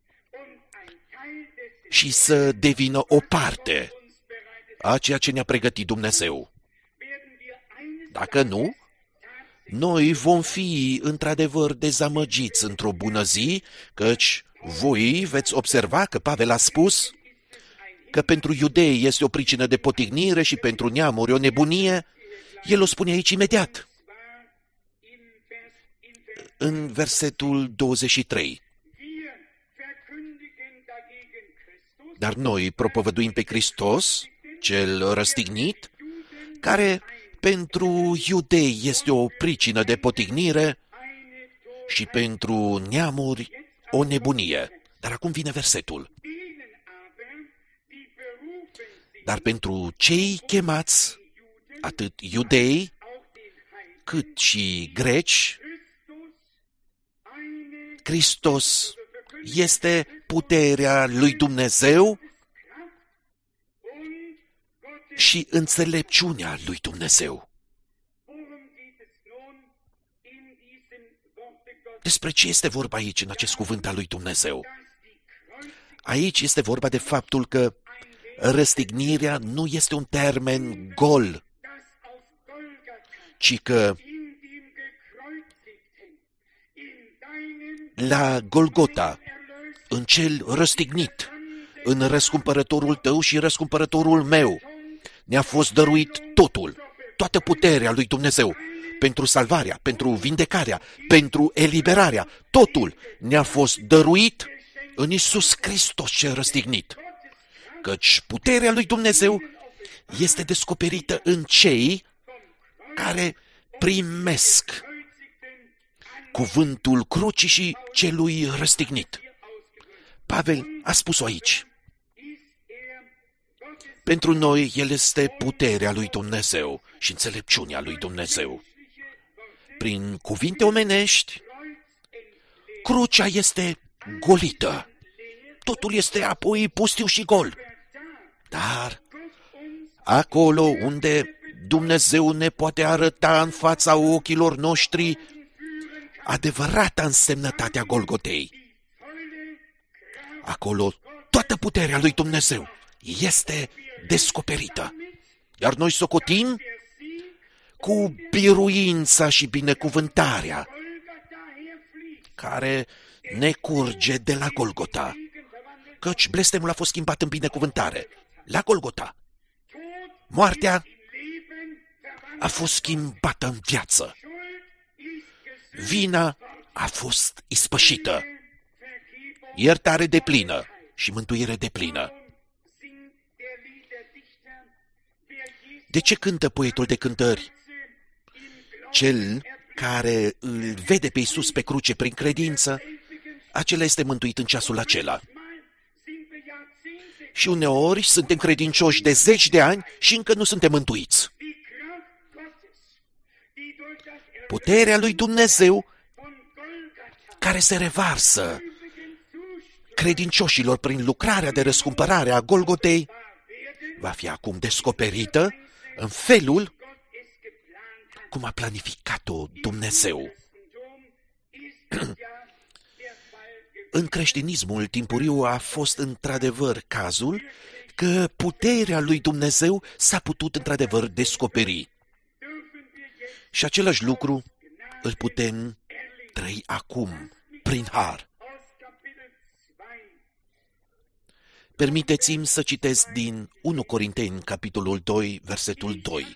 și să devină o parte a ceea ce ne-a pregătit Dumnezeu. Dacă nu, noi vom fi într-adevăr dezamăgiți într-o bună zi, căci voi veți observa că Pavel a spus că pentru iudei este o pricină de potignire și pentru neamuri o nebunie. El o spune aici imediat, în versetul douăzeci și trei. Dar noi propovăduim pe Hristos, cel răstignit, care pentru iudei este o pricină de potignire și pentru neamuri o nebunie. Dar acum vine versetul. Dar pentru cei chemați, atât iudei cât și greci, Hristos este puterea lui Dumnezeu și înțelepciunea lui Dumnezeu. Despre ce este vorba aici în acest cuvânt al lui Dumnezeu? Aici este vorba de faptul că răstignirea nu este un termen gol, ci că la Golgota, în cel răstignit, în răscumpărătorul tău și răscumpărătorul meu, ne-a fost dăruit totul, toată puterea lui Dumnezeu, pentru salvarea, pentru vindecarea, pentru eliberarea, totul ne-a fost dăruit în Iisus Hristos cel răstignit. Căci puterea lui Dumnezeu este descoperită în cei care primesc cuvântul crucii și celui răstignit. Pavel a spus-o aici. Pentru noi, el este puterea lui Dumnezeu și înțelepciunea lui Dumnezeu. Prin cuvinte omenești, crucea este golită. Totul este apoi pustiu și gol. Dar acolo unde Dumnezeu ne poate arăta în fața ochilor noștri adevărata însemnătatea Golgotei, acolo toată puterea lui Dumnezeu este descoperită. Iar noi socotim cu biruința și binecuvântarea care ne curge de la Golgota, căci blestemul a fost schimbat în binecuvântare. La Golgota, moartea a fost schimbată în viață. Vina a fost ispășită. Iertare deplină și mântuire deplină. De ce cântă poetul de cântări? Cel care îl vede pe Iisus pe cruce prin credință, acela este mântuit în ceasul acela. Și uneori suntem credincioși de zeci de ani și încă nu suntem mântuiți. Puterea lui Dumnezeu care se revarsă credincioșilor prin lucrarea de răscumpărare a Golgotei va fi acum descoperită în felul cum a planificat-o Dumnezeu. În creștinismul timpuriu a fost într-adevăr cazul că puterea lui Dumnezeu s-a putut într-adevăr descoperi. Și același lucru îl putem trăi acum, prin har. Permiteți-mi să citesc din unu Corinteni, capitolul doi, versetul doi.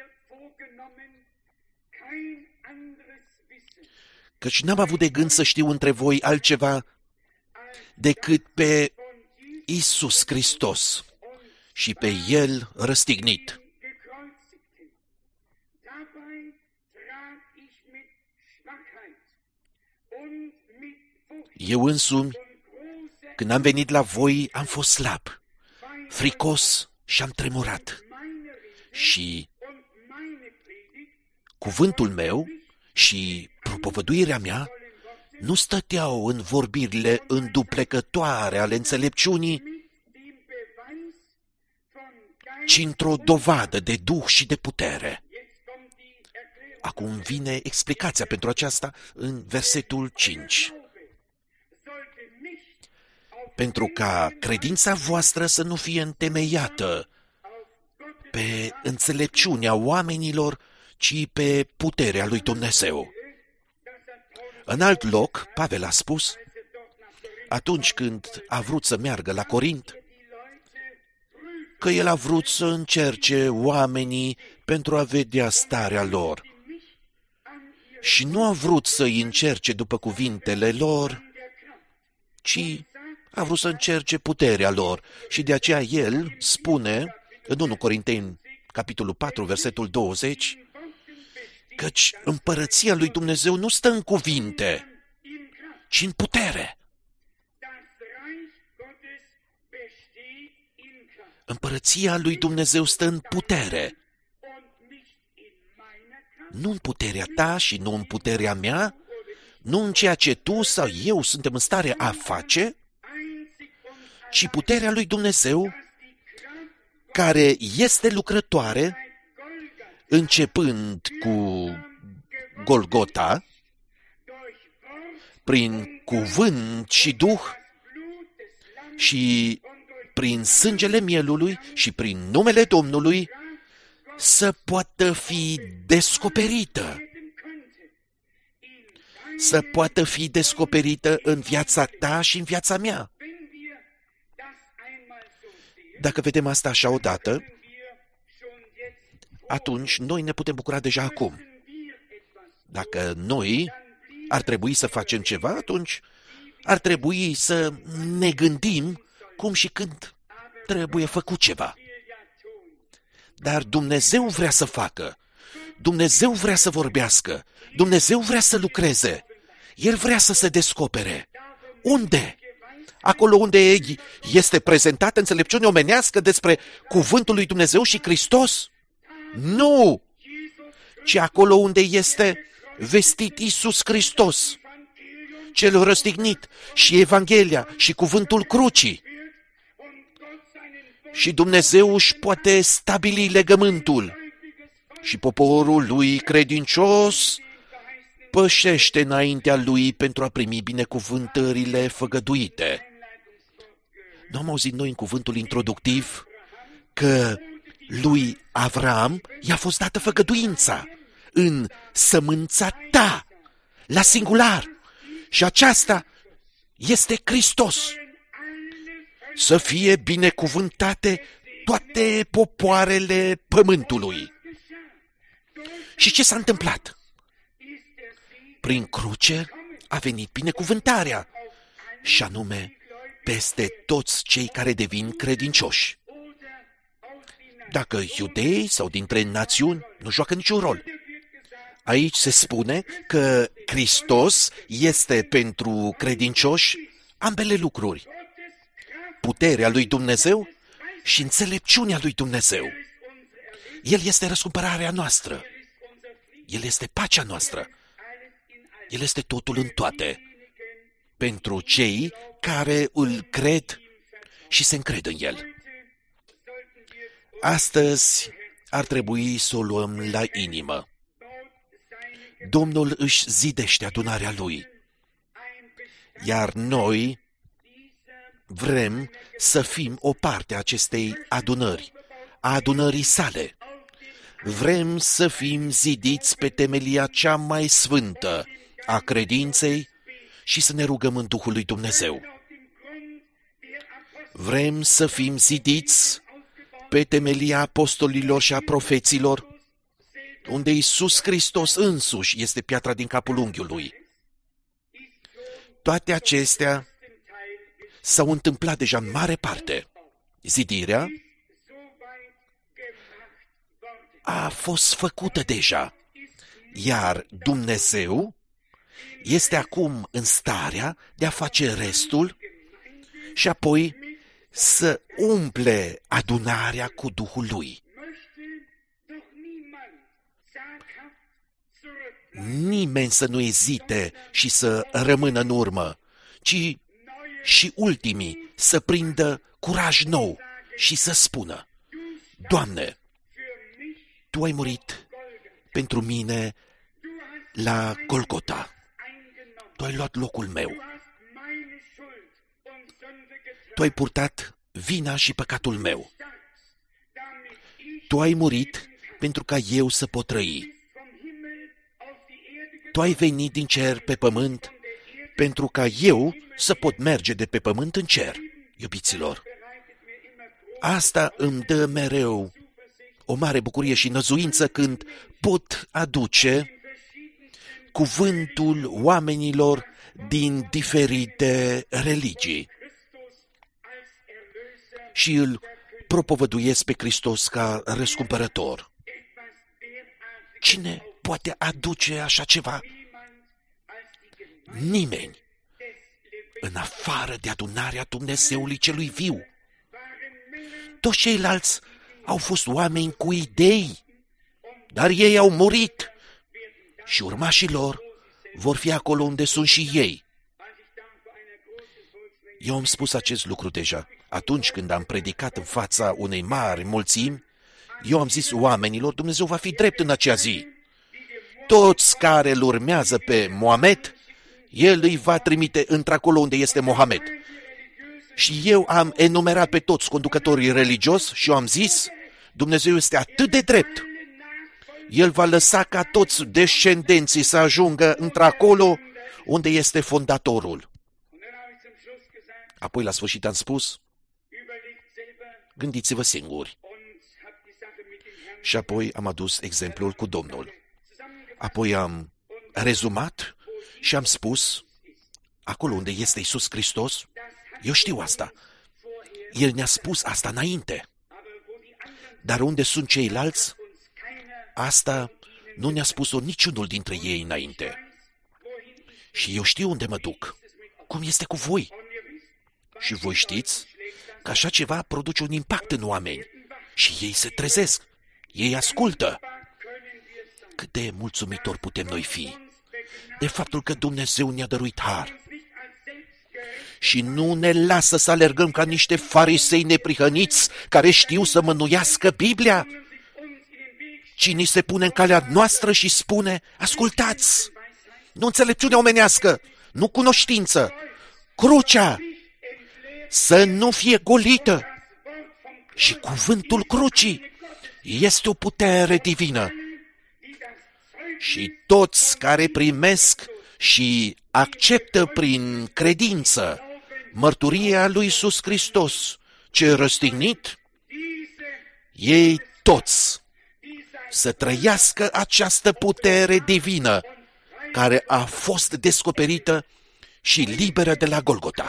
Căci n-am avut de gând să știu între voi altceva decât pe Iisus Hristos și pe El răstignit. Eu însumi, când am venit la voi, am fost slab, fricos și am tremurat. Și cuvântul meu și propovăduirea mea nu stăteau în vorbirile înduplecătoare ale înțelepciunii, ci într-o dovadă de duh și de putere. Acum vine explicația pentru aceasta în versetul cinci. Pentru ca credința voastră să nu fie întemeiată pe înțelepciunea oamenilor, ci pe puterea lui Dumnezeu. În alt loc, Pavel a spus, atunci când a vrut să meargă la Corint, că el a vrut să încerce oamenii pentru a vedea starea lor. Și nu a vrut să-i încerce după cuvintele lor, ci a vrut să încerce puterea lor. Și de aceea el spune, în unu Corinteni, capitolul patru, versetul douăzeci, căci împărăția lui Dumnezeu nu stă în cuvinte, ci în putere. Împărăția lui Dumnezeu stă în putere. Nu în puterea ta și nu în puterea mea, nu în ceea ce tu sau eu suntem în stare a face, ci puterea lui Dumnezeu, care este lucrătoare, începând cu Golgota, prin cuvânt și duh, și prin sângele mielului și prin numele Domnului, să poată fi descoperită. Să poată fi descoperită în viața ta și în viața mea. Dacă vedem asta așa odată, atunci noi ne putem bucura deja acum. Dacă noi ar trebui să facem ceva, atunci ar trebui să ne gândim cum și când trebuie făcut ceva. Dar Dumnezeu vrea să facă. Dumnezeu vrea să vorbească. Dumnezeu vrea să lucreze. El vrea să se descopere. Unde? Acolo unde este prezentată înțelepciune omenească despre cuvântul lui Dumnezeu și Hristos? Nu! Ci acolo unde este vestit Iisus Hristos, cel răstignit, și Evanghelia și cuvântul crucii. Și Dumnezeu își poate stabili legământul și poporul lui credincios pășește înaintea lui pentru a primi binecuvântările făgăduite. Nu am auzit noi în cuvântul introductiv că lui Avram i-a fost dată făgăduința în sămânța ta, la singular. Și aceasta este Hristos. Să fie binecuvântate toate popoarele pământului. Și ce s-a întâmplat? Prin cruce a venit binecuvântarea, și anume peste toți cei care devin credincioși. Dacă iudei sau dintre națiuni, nu joacă niciun rol. Aici se spune că Hristos este pentru credincioși ambele lucruri. Puterea lui Dumnezeu și înțelepciunea lui Dumnezeu. El este răscumpărarea noastră. El este pacea noastră. El este totul în toate. Pentru cei care îl cred și se încred în El. Astăzi ar trebui să o luăm la inimă. Domnul își zidește adunarea Lui, iar noi vrem să fim o parte a acestei adunări, a adunării sale. Vrem să fim zidiți pe temelia cea mai sfântă a credinței și să ne rugăm în Duhul lui Dumnezeu. Vrem să fim zidiți pe temelia apostolilor și a profeților, unde Iisus Hristos însuși este piatra din capul unghiului. Toate acestea s-au întâmplat deja în mare parte. Zidirea a fost făcută deja, iar Dumnezeu este acum în starea de a face restul și apoi să umple adunarea cu Duhul Lui. Nimeni să nu ezite și să rămână în urmă, ci și ultimii să prindă curaj nou și să spună: Doamne, Tu ai murit pentru mine la Golgota. Tu ai luat locul meu. Tu ai purtat vina și păcatul meu. Tu ai murit pentru ca eu să pot trăi. Tu ai venit din cer pe pământ pentru ca eu să pot merge de pe pământ în cer, iubiților. Asta îmi dă mereu o mare bucurie și năzuință când pot aduce cuvântul oamenilor din diferite religii și îl propovăduiesc pe Hristos ca răscumpărător. Cine poate aduce așa ceva? Nimeni, în afară de adunarea Dumnezeului celui viu. Toți ceilalți au fost oameni cu idei, dar ei au murit și urmașii lor vor fi acolo unde sunt și ei. Eu am spus acest lucru deja. Atunci când am predicat în fața unei mari mulțimi, eu am zis oamenilor: Dumnezeu va fi drept în acea zi. Toți care îl urmează pe Mohamed, El îi va trimite într-acolo unde este Mohamed. Și eu am enumerat pe toți conducătorii religioși și eu am zis: Dumnezeu este atât de drept. El va lăsa ca toți descendenții să ajungă într-acolo unde este fondatorul. Apoi la sfârșit am spus: gândiți-vă singuri. Și apoi am adus exemplul cu Domnul. Apoi am rezumat și am spus: acolo unde este Iisus Hristos, eu știu asta. El ne-a spus asta înainte. Dar unde sunt ceilalți, asta Nu ne-a spus-o niciunul dintre ei înainte. Și eu știu unde mă duc. Cum este cu voi? Și voi știți că așa ceva produce un impact în oameni. Și ei se trezesc. Ei ascultă. Cât de mulțumitori putem noi fi de faptul că Dumnezeu ne-a dăruit har. Și nu ne lasă să alergăm ca niște farisei neprihăniți care știu să mânuiască Biblia, ci ni se pune în calea noastră și spune, ascultați, nu înțelepciune omenească, nu cunoștință, crucea să nu fie golită. Și cuvântul crucii este o putere divină. Și toți care primesc și acceptă prin credință mărturia lui Iisus Hristos, ce răstignit, ei toți să trăiască această putere divină care a fost descoperită și liberă de la Golgota.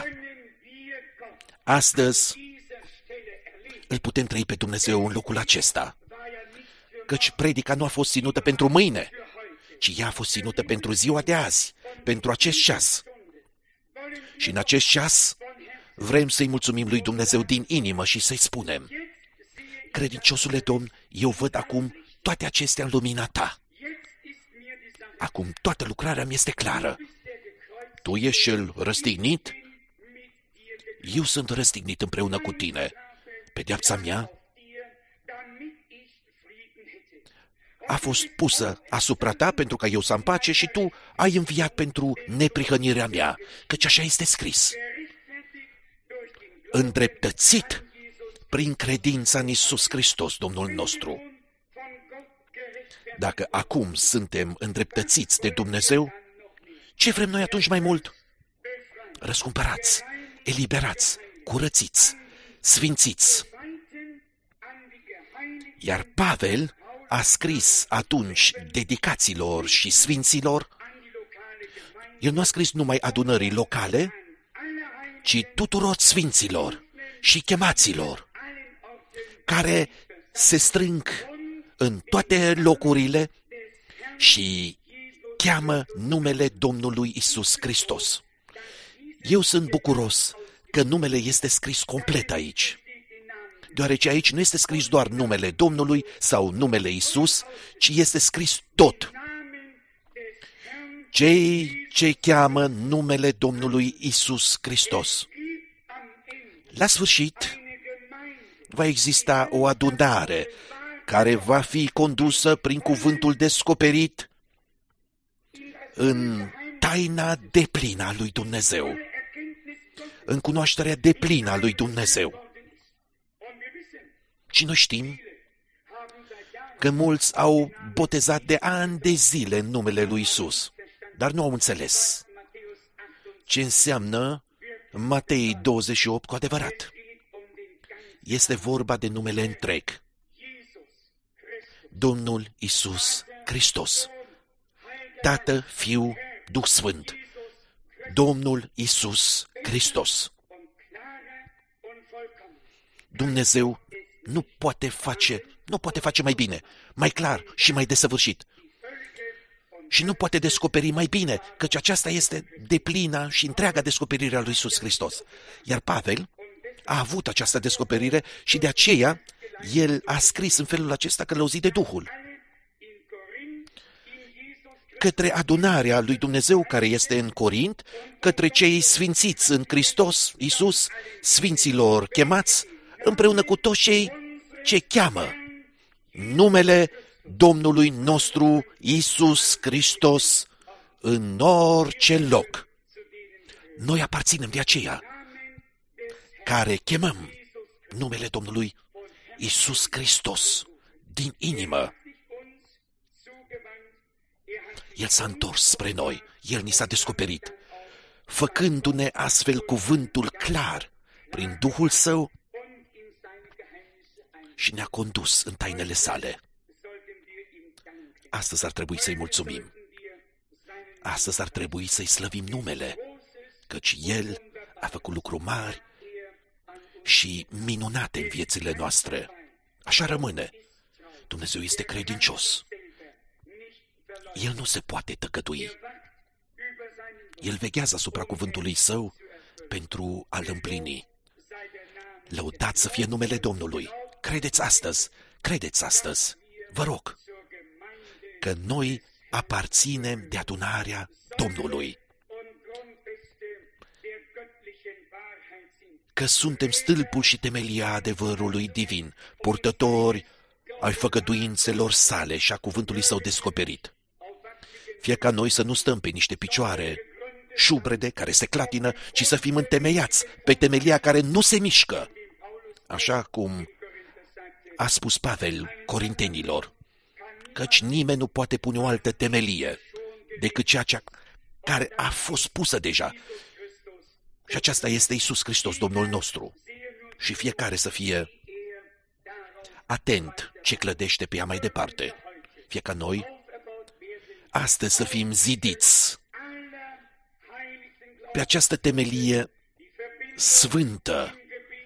Astăzi îl putem trăi pe Dumnezeu în locul acesta, căci predica nu a fost ținută pentru mâine, ci ea a fost ținută pentru ziua de azi, pentru acest ceas. Și în acest ceas vrem să-i mulțumim lui Dumnezeu din inimă și să-i spunem, credinciosule Domn, eu văd acum toate acestea în lumina ta. Acum toată lucrarea mi este clară. Tu ești cel răstignit? Eu sunt răstignit împreună cu tine. Pedeapsa mea a fost pusă asupra ta pentru ca eu să am pace și tu ai înviat pentru neprihănirea mea, căci așa este scris. Îndreptățit prin credința în Iisus Hristos, Domnul nostru. Dacă acum suntem îndreptățiți de Dumnezeu, ce vrem noi atunci mai mult? Răscumpărați, eliberați, curățiți, sfințiți. Iar Pavel a scris atunci dedicaților și sfinților, el nu a scris numai adunării locale, ci tuturor sfinților și chemaților, care se strâng în toate locurile și cheamă numele Domnului Iisus Hristos. Eu sunt bucuros că numele este scris complet aici, deoarece aici nu este scris doar numele Domnului sau numele Iisus, ci este scris tot. Cei ce cheamă numele Domnului Iisus Hristos. La sfârșit, va exista o adunare care va fi condusă prin cuvântul descoperit în taina deplină a lui Dumnezeu, în cunoașterea deplină a lui Dumnezeu. Și noi știm că mulți au botezat de ani de zile în numele lui Iisus, dar nu au înțeles ce înseamnă Matei douăzeci și opt cu adevărat. Este vorba de numele întreg. Domnul Iisus Hristos. Tată, Fiu, Duh Sfânt. Domnul Iisus Hristos. Dumnezeu nu poate face, nu poate face mai bine, mai clar și mai desăvârșit. Și nu poate descoperi mai bine, căci aceasta este deplina și întreaga descoperire a lui Iisus Hristos. Iar Pavel a avut această descoperire și de aceea el a scris în felul acesta călăuzit de Duhul către adunarea lui Dumnezeu care este în Corint, către cei sfințiți în Hristos Iisus, sfinților chemați, împreună cu toți cei ce cheamă numele Domnului nostru Iisus Hristos în orice loc. Noi aparținem de aceea care chemăm numele Domnului Iisus Hristos din inimă. El s-a întors spre noi, El ni s-a descoperit, făcându-ne astfel cuvântul clar prin Duhul Său și ne-a condus în tainele sale. Astăzi ar trebui să-i mulțumim. Astăzi ar trebui să-i slăvim numele, căci El a făcut lucruri mari și minunate în viețile noastre. Așa rămâne. Dumnezeu este credincios. El nu se poate tăcătui. El veghează asupra cuvântului său pentru a-l împlini. Lăudat să fie numele Domnului. Credeți astăzi, credeți astăzi, vă rog, că noi aparținem de adunarea Domnului. Că suntem stâlpul și temelia adevărului divin, purtători ai făgăduințelor sale și a cuvântului său descoperit. Fie ca noi să nu stăm pe niște picioare șubrede care se clatină, ci să fim întemeiați pe temelia care nu se mișcă, așa cum a spus Pavel Corintenilor, căci nimeni nu poate pune o altă temelie decât ceea ce care a fost pusă deja. Și aceasta este Iisus Hristos, Domnul nostru. Și fiecare să fie atent ce clădește pe ea mai departe. Fie ca noi astăzi să fim zidiți pe această temelie sfântă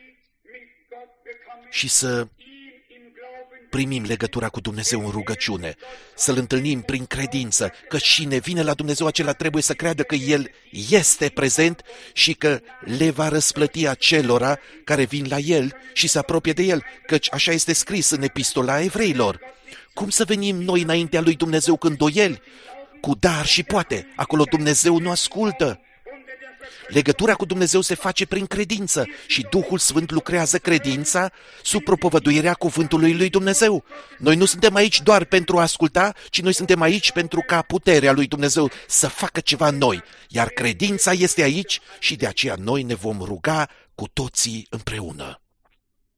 și să primim legătura cu Dumnezeu în rugăciune, să-L întâlnim prin credință, că cine vine la Dumnezeu acela trebuie să creadă că El este prezent și că le va răsplăti acelora care vin la El și se apropie de El, căci așa este scris în Epistola Evreilor. Cum să venim noi înaintea lui Dumnezeu când doieli? Cu dar și poate, acolo Dumnezeu nu ascultă. Legătura cu Dumnezeu se face prin credință și Duhul Sfânt lucrează credința sub propovăduirea cuvântului lui Dumnezeu. Noi nu suntem aici doar pentru a asculta, ci noi suntem aici pentru ca puterea lui Dumnezeu să facă ceva în noi. Iar credința este aici și de aceea noi ne vom ruga cu toții împreună.